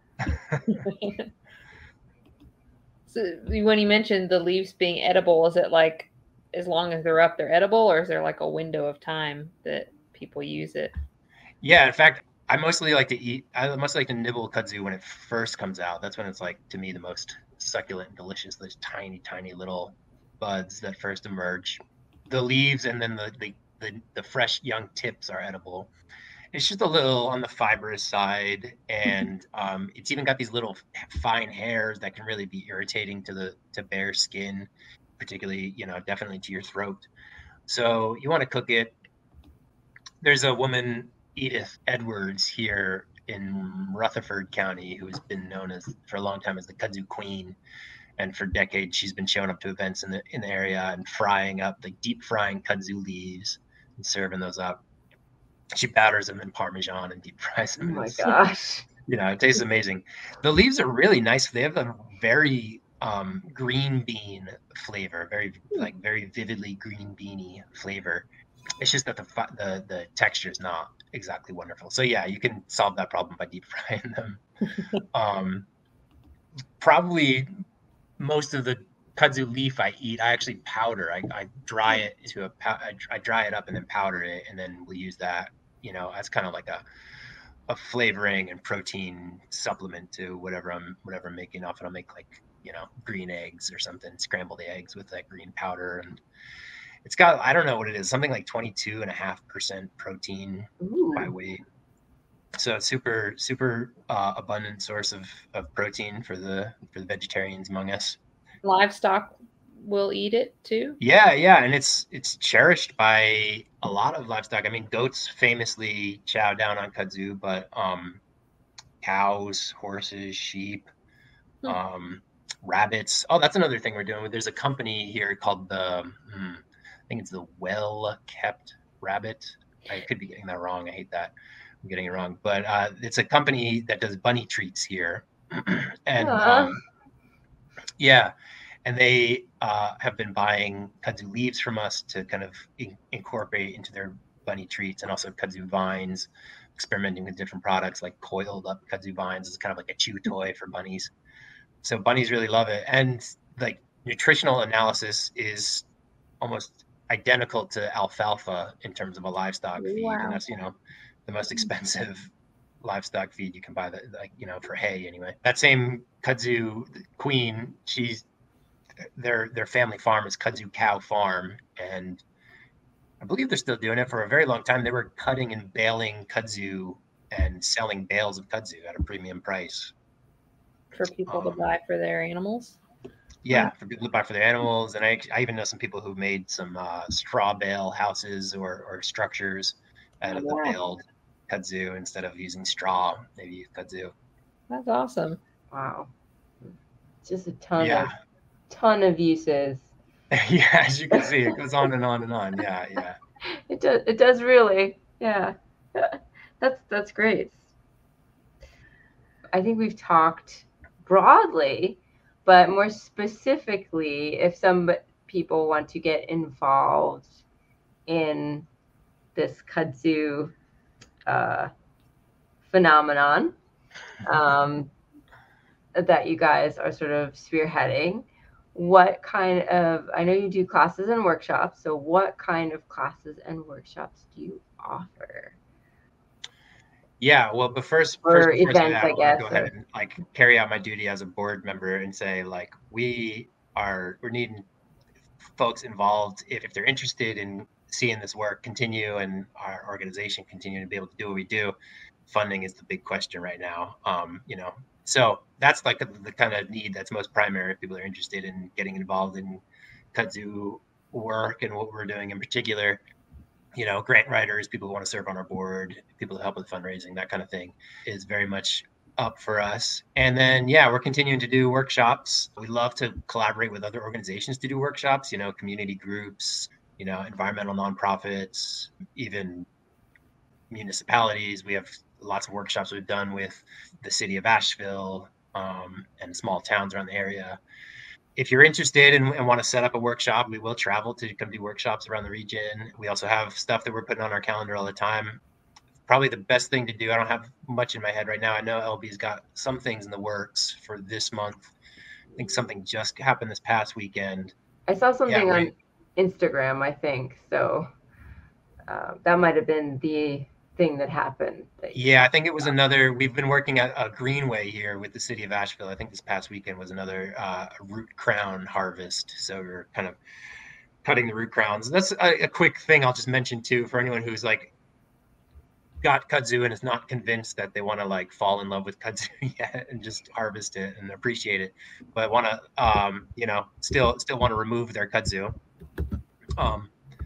So when you mentioned the leaves being edible, is it like as long as they're up, they're edible, or is there like a window of time that people use it? Yeah, in fact, I mostly like to eat, I mostly like to nibble kudzu when it first comes out. That's when it's like, to me, the most succulent and delicious, those tiny, tiny little buds that first emerge. The leaves and then the, the, the, the fresh young tips are edible. It's just a little on the fibrous side, and um, it's even got these little fine hairs that can really be irritating to the to bare skin, particularly, you know, definitely to your throat. So you want to cook it. There's a woman, Edith Edwards, here in Rutherford County, who has been known as for a long time as the kudzu queen, and for decades she's been showing up to events in the in the area and frying up, like deep frying kudzu leaves and serving those up. She powders them in Parmesan and deep fries them. Oh my gosh. You know, it tastes amazing. The leaves are really nice. They have a very um, green bean flavor, very like very vividly green beany flavor. It's just that the the the texture is not exactly wonderful. So yeah, you can solve that problem by deep frying them. um, probably most of the kudzu leaf I eat, I actually powder. I, I dry it to a I, I dry it up and then powder it, and then we'll use that, you know, as kind of like a a flavoring and protein supplement to whatever I'm whatever I'm making. Often I'll make like, you know, green eggs or something, scrambled eggs with that green powder, and it's got, I don't know what it is, something like twenty-two and a half percent protein Ooh. by weight. So it's super super uh, abundant source of, of protein for the for the vegetarians among us. Livestock will eat it too? Yeah, yeah, and it's it's cherished by a lot of livestock. I mean, goats famously chow down on kudzu, but um, cows, horses, sheep, hmm. um, rabbits. Oh, that's another thing we're doing. There's a company here called the, hmm, I think it's the Well Kept Rabbit. I could be getting that wrong. I hate that. I'm getting it wrong, but uh, it's a company that does bunny treats here, and um, yeah. And they uh, have been buying kudzu leaves from us to kind of in- incorporate into their bunny treats, and also kudzu vines, experimenting with different products like coiled up kudzu vines. It's kind of like a chew toy for bunnies. So bunnies really love it. And like nutritional analysis is almost identical to alfalfa in terms of a livestock feed. And Wow. that's, you know, the most expensive livestock feed you can buy, that, like, you know, for hay anyway. That same kudzu queen, she's their their family farm is Kudzu Cow Farm, and I believe they're still doing it. For a very long time, they were cutting and baling kudzu and selling bales of kudzu at a premium price For people to Um, buy for their animals. yeah, for people to buy for their animals. And I, I even know some people who made some uh, straw bale houses or, or structures out Oh, of the wow. baled kudzu. Instead of using straw, maybe use kudzu. That's awesome. Wow. Just a ton Yeah. of ton of uses. Yeah, as you can see, it goes on and on and on. Yeah, yeah. It does it does really. Yeah. That's that's great. I think we've talked broadly, but more specifically, if some people want to get involved in this kudzu uh, phenomenon um, that you guys are sort of spearheading, what kind of, I know you do classes and workshops, so what kind of classes and workshops do you offer? Yeah, well, but first, Or first before I say events, that, I I want to guess. go Or, ahead and like carry out my duty as a board member and say, like, we are we're needing folks involved if, if they're interested in seeing this work continue and our organization continue to be able to do what we do. Funding is the big question right now. Um, you know, so that's like the, the kind of need that's most primary if people are interested in getting involved in kudzu work and what we're doing in particular. You know, grant writers, people who want to serve on our board, people who help with fundraising, that kind of thing is very much up for us. And then, yeah, we're continuing to do workshops. We love to collaborate with other organizations to do workshops, you know, community groups, you know, environmental nonprofits, even municipalities. We have lots of workshops we've done with the city of Asheville um, and small towns around the area. If you're interested and, and want to set up a workshop, we will travel to come do workshops around the region. We also have stuff that we're putting on our calendar all the time. Probably the best thing to do, I don't have much in my head right now. I know L B's got some things in the works for this month. I think something just happened this past weekend. I saw something Yeah, on Instagram, I think. So uh, that might have been the thing that happened. That you Yeah, I think it was another. We've been working at a greenway here with the city of Asheville. I think this past weekend was another uh, root crown harvest. So we're kind of cutting the root crowns. That's a, a quick thing I'll just mention too for anyone who's like got kudzu and is not convinced that they want to like fall in love with kudzu yet and just harvest it and appreciate it, but want to um, you know still still want to remove their kudzu. Um,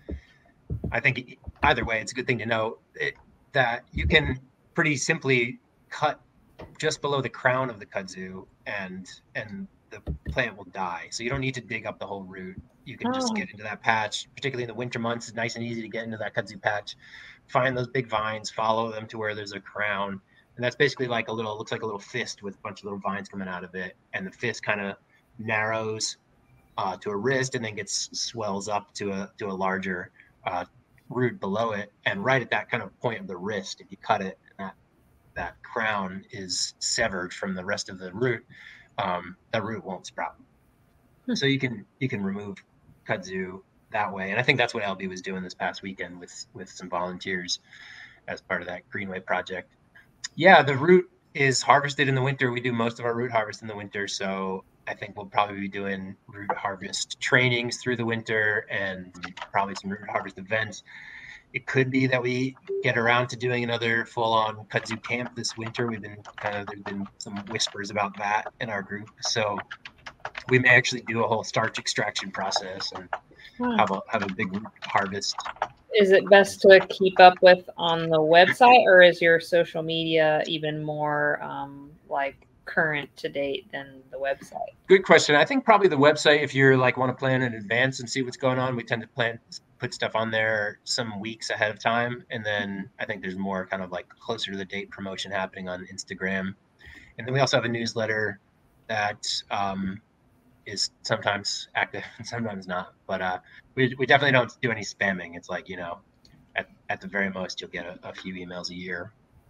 I think either way, it's a good thing to know it, that you can pretty simply cut just below the crown of the kudzu, and and the plant will die. So you don't need to dig up the whole root. You can just Oh. get into that patch, particularly in the winter months. It's nice and easy to get into that kudzu patch. Find those big vines, follow them to where there's a crown, and that's basically like a little, looks like a little fist with a bunch of little vines coming out of it, and the fist kind of narrows uh, to a wrist, and then gets swells up to a to a larger uh, root below it. And right at that kind of point of the wrist, if you cut it, that that crown is severed from the rest of the root, um, the root won't sprout. Hmm. So you can you can remove kudzu that way, and I think that's what L B was doing this past weekend with with some volunteers as part of that Greenway project. Yeah, the root is harvested in the winter. We do most of our root harvest in the winter, so I think we'll probably be doing root harvest trainings through the winter and probably some root harvest events. It could be that we get around to doing another full-on kudzu camp this winter. We've been kind of, there's been some whispers about that in our group, so we may actually do a whole starch extraction process and Wow. have a have a big root harvest. Is it best to keep up with on the website, or is your social media even more um, like current to date than the website? Good question. I think probably the website, if you're like want to plan in advance and see what's going on, we tend to plan put stuff on there some weeks ahead of time, and then I think there's more kind of like closer to the date promotion happening on Instagram. And then we also have a newsletter that um, is sometimes active and sometimes not. But uh, we we definitely don't do any spamming. It's like, you know, at at the very most you'll get a, a few emails a year.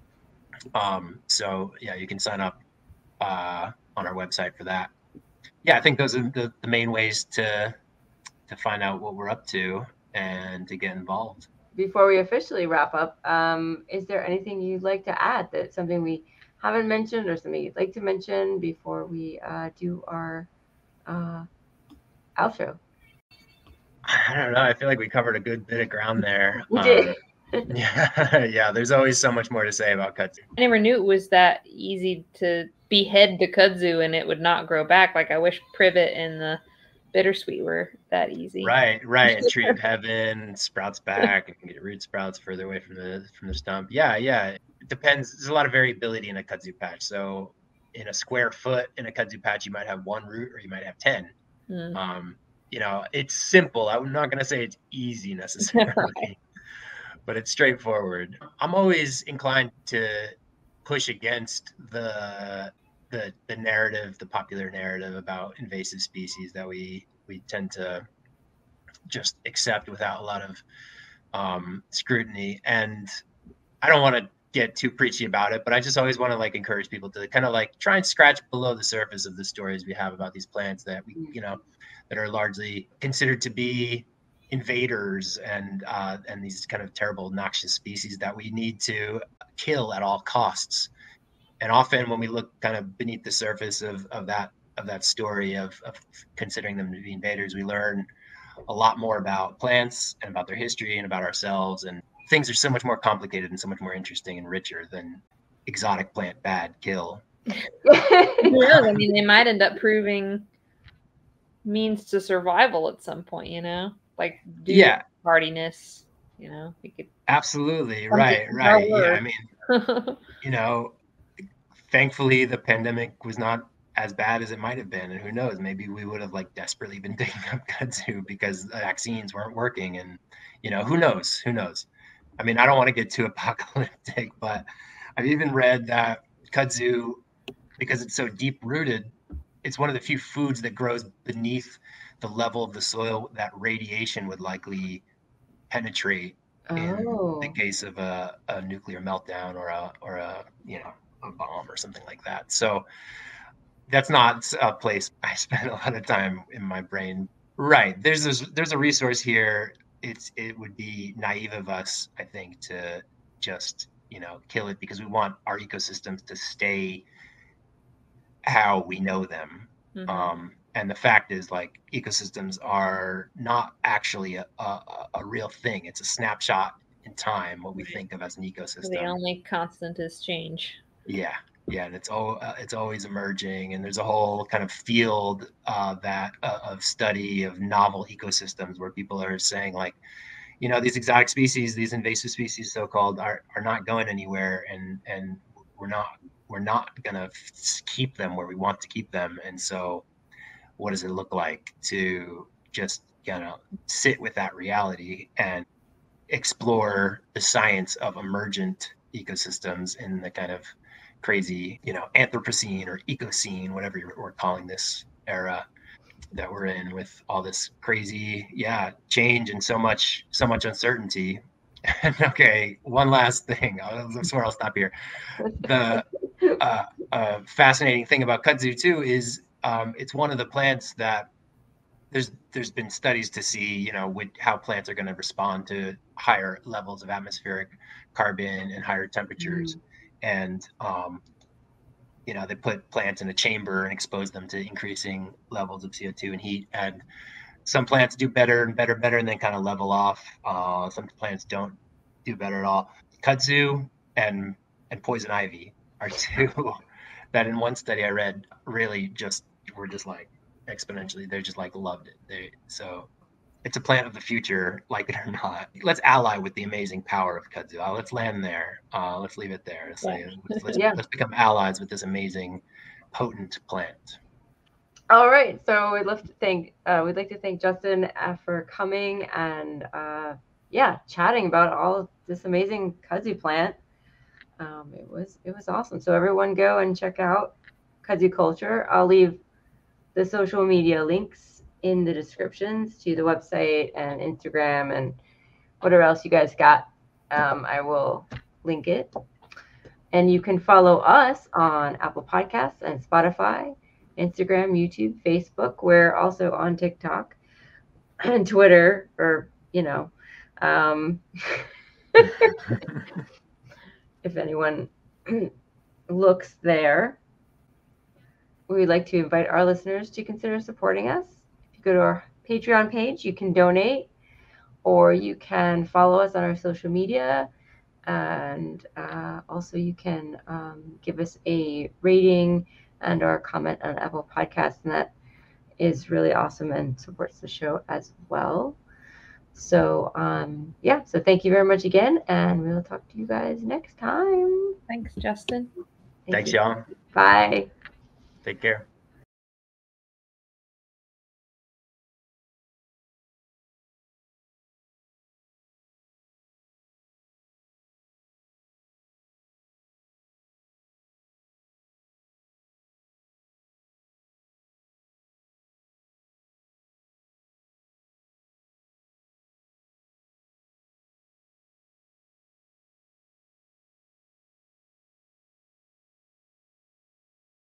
Um, so yeah, you can sign up uh, on our website for that. Yeah, I think those are the, the main ways to to find out what we're up to and to get involved. Before we officially wrap up, um, is there anything you'd like to add, that something we haven't mentioned or something you'd like to mention before we uh, do our uh, outro? I don't know. I feel like we covered a good bit of ground there. We did. Um, yeah, yeah. There's always so much more to say about kudzu. I never knew it was that easy to behead the kudzu and it would not grow back. Like, I wish privet and the bittersweet were that easy. Right, right. And tree of heaven sprouts back. You can get root sprouts further away from the from the stump. Yeah, yeah. It depends. There's a lot of variability in a kudzu patch. So in a square foot in a kudzu patch, you might have one root or you might have ten. Mm. Um, you know, it's simple. I'm not going to say it's easy necessarily, but it's straightforward. I'm always inclined to push against the the the narrative, the popular narrative about invasive species that we we tend to just accept without a lot of um, scrutiny. And I don't want to get too preachy about it, but I just always want to like encourage people to kind of like try and scratch below the surface of the stories we have about these plants that we, you know, that are largely considered to be invaders and uh, and these kind of terrible, noxious species that we need to kill at all costs. And often when we look kind of beneath the surface of, of that of that story of, of considering them to be invaders, we learn a lot more about plants and about their history and about ourselves. And things are so much more complicated and so much more interesting and richer than exotic plant bad kill. Yeah, I mean, they might end up proving means to survival at some point, you know, like yeah, hardiness. You know, we could absolutely right, right. Yeah, I mean, you know, thankfully the pandemic was not as bad as it might have been, and who knows, maybe we would have like desperately been digging up kudzu because the vaccines weren't working, and you know, who knows, who knows. I mean, I don't want to get too apocalyptic, but I've even read that kudzu, because it's so deep rooted, it's one of the few foods that grows beneath the level of the soil that radiation would likely penetrate Oh. in the case of a, a nuclear meltdown or a or a you know a bomb or something like that. So that's not a place I spend a lot of time in my brain. Right. There's this, there's a resource here. It's it would be naive of us, I think, to just, you know, kill it because we want our ecosystems to stay how we know them. Mm-hmm. Um, and the fact is, like, ecosystems are not actually a, a, a real thing. It's a snapshot in time, what we think of as an ecosystem. The only constant is change. Yeah. Yeah, and it's all uh, it's always emerging, and there's a whole kind of field uh, that uh, of study of novel ecosystems where people are saying, like, you know, these exotic species, these invasive species, so-called, are are not going anywhere, and and we're not we're not gonna keep them where we want to keep them. And so, what does it look like to just, you know, sit with that reality and explore the science of emergent ecosystems in the kind of crazy, you know, Anthropocene or Ecocene, whatever we're calling this era that we're in, with all this crazy, yeah, change and so much, so much uncertainty. And okay, one last thing. I swear I'll stop here. The uh, uh, fascinating thing about kudzu too is um, it's one of the plants that there's there's been studies to see, you know, with how plants are going to respond to higher levels of atmospheric carbon and higher temperatures. Mm. And, um, you know, they put plants in a chamber and expose them to increasing levels of C O two and heat. And some plants do better and better, better, and then kind of level off. Uh, some plants don't do better at all. Kudzu and and poison ivy are two that in one study I read really just were just like exponentially. They just like loved it. They so. It's a plant of the future, like it or not. Let's ally with the amazing power of kudzu. Uh, let's land there. Uh, let's leave it there. Let's, yeah. let's, let's, yeah. let's become allies with this amazing, potent plant. All right. So we'd love to thank. Uh, we'd like to thank Justin uh, for coming and uh, yeah, chatting about all this amazing kudzu plant. Um, it was it was awesome. So everyone go and check out Kudzu Culture. I'll leave the social media links in the descriptions to the website and Instagram and whatever else you guys got. Um, I will link it. And you can follow us on Apple Podcasts and Spotify, Instagram, YouTube, Facebook. We're also on TikTok and Twitter, or, you know, um, if anyone looks there. We'd like to invite our listeners to consider supporting us. If you go to our Patreon page, you can donate, or you can follow us on our social media. And uh, also you can um, give us a rating and or comment on Apple Podcasts, and that is really awesome and supports the show as well. So um, yeah, so thank you very much again, and we'll talk to you guys next time. Thanks, Justin. Thank Thanks, you. y'all. Bye. Take care.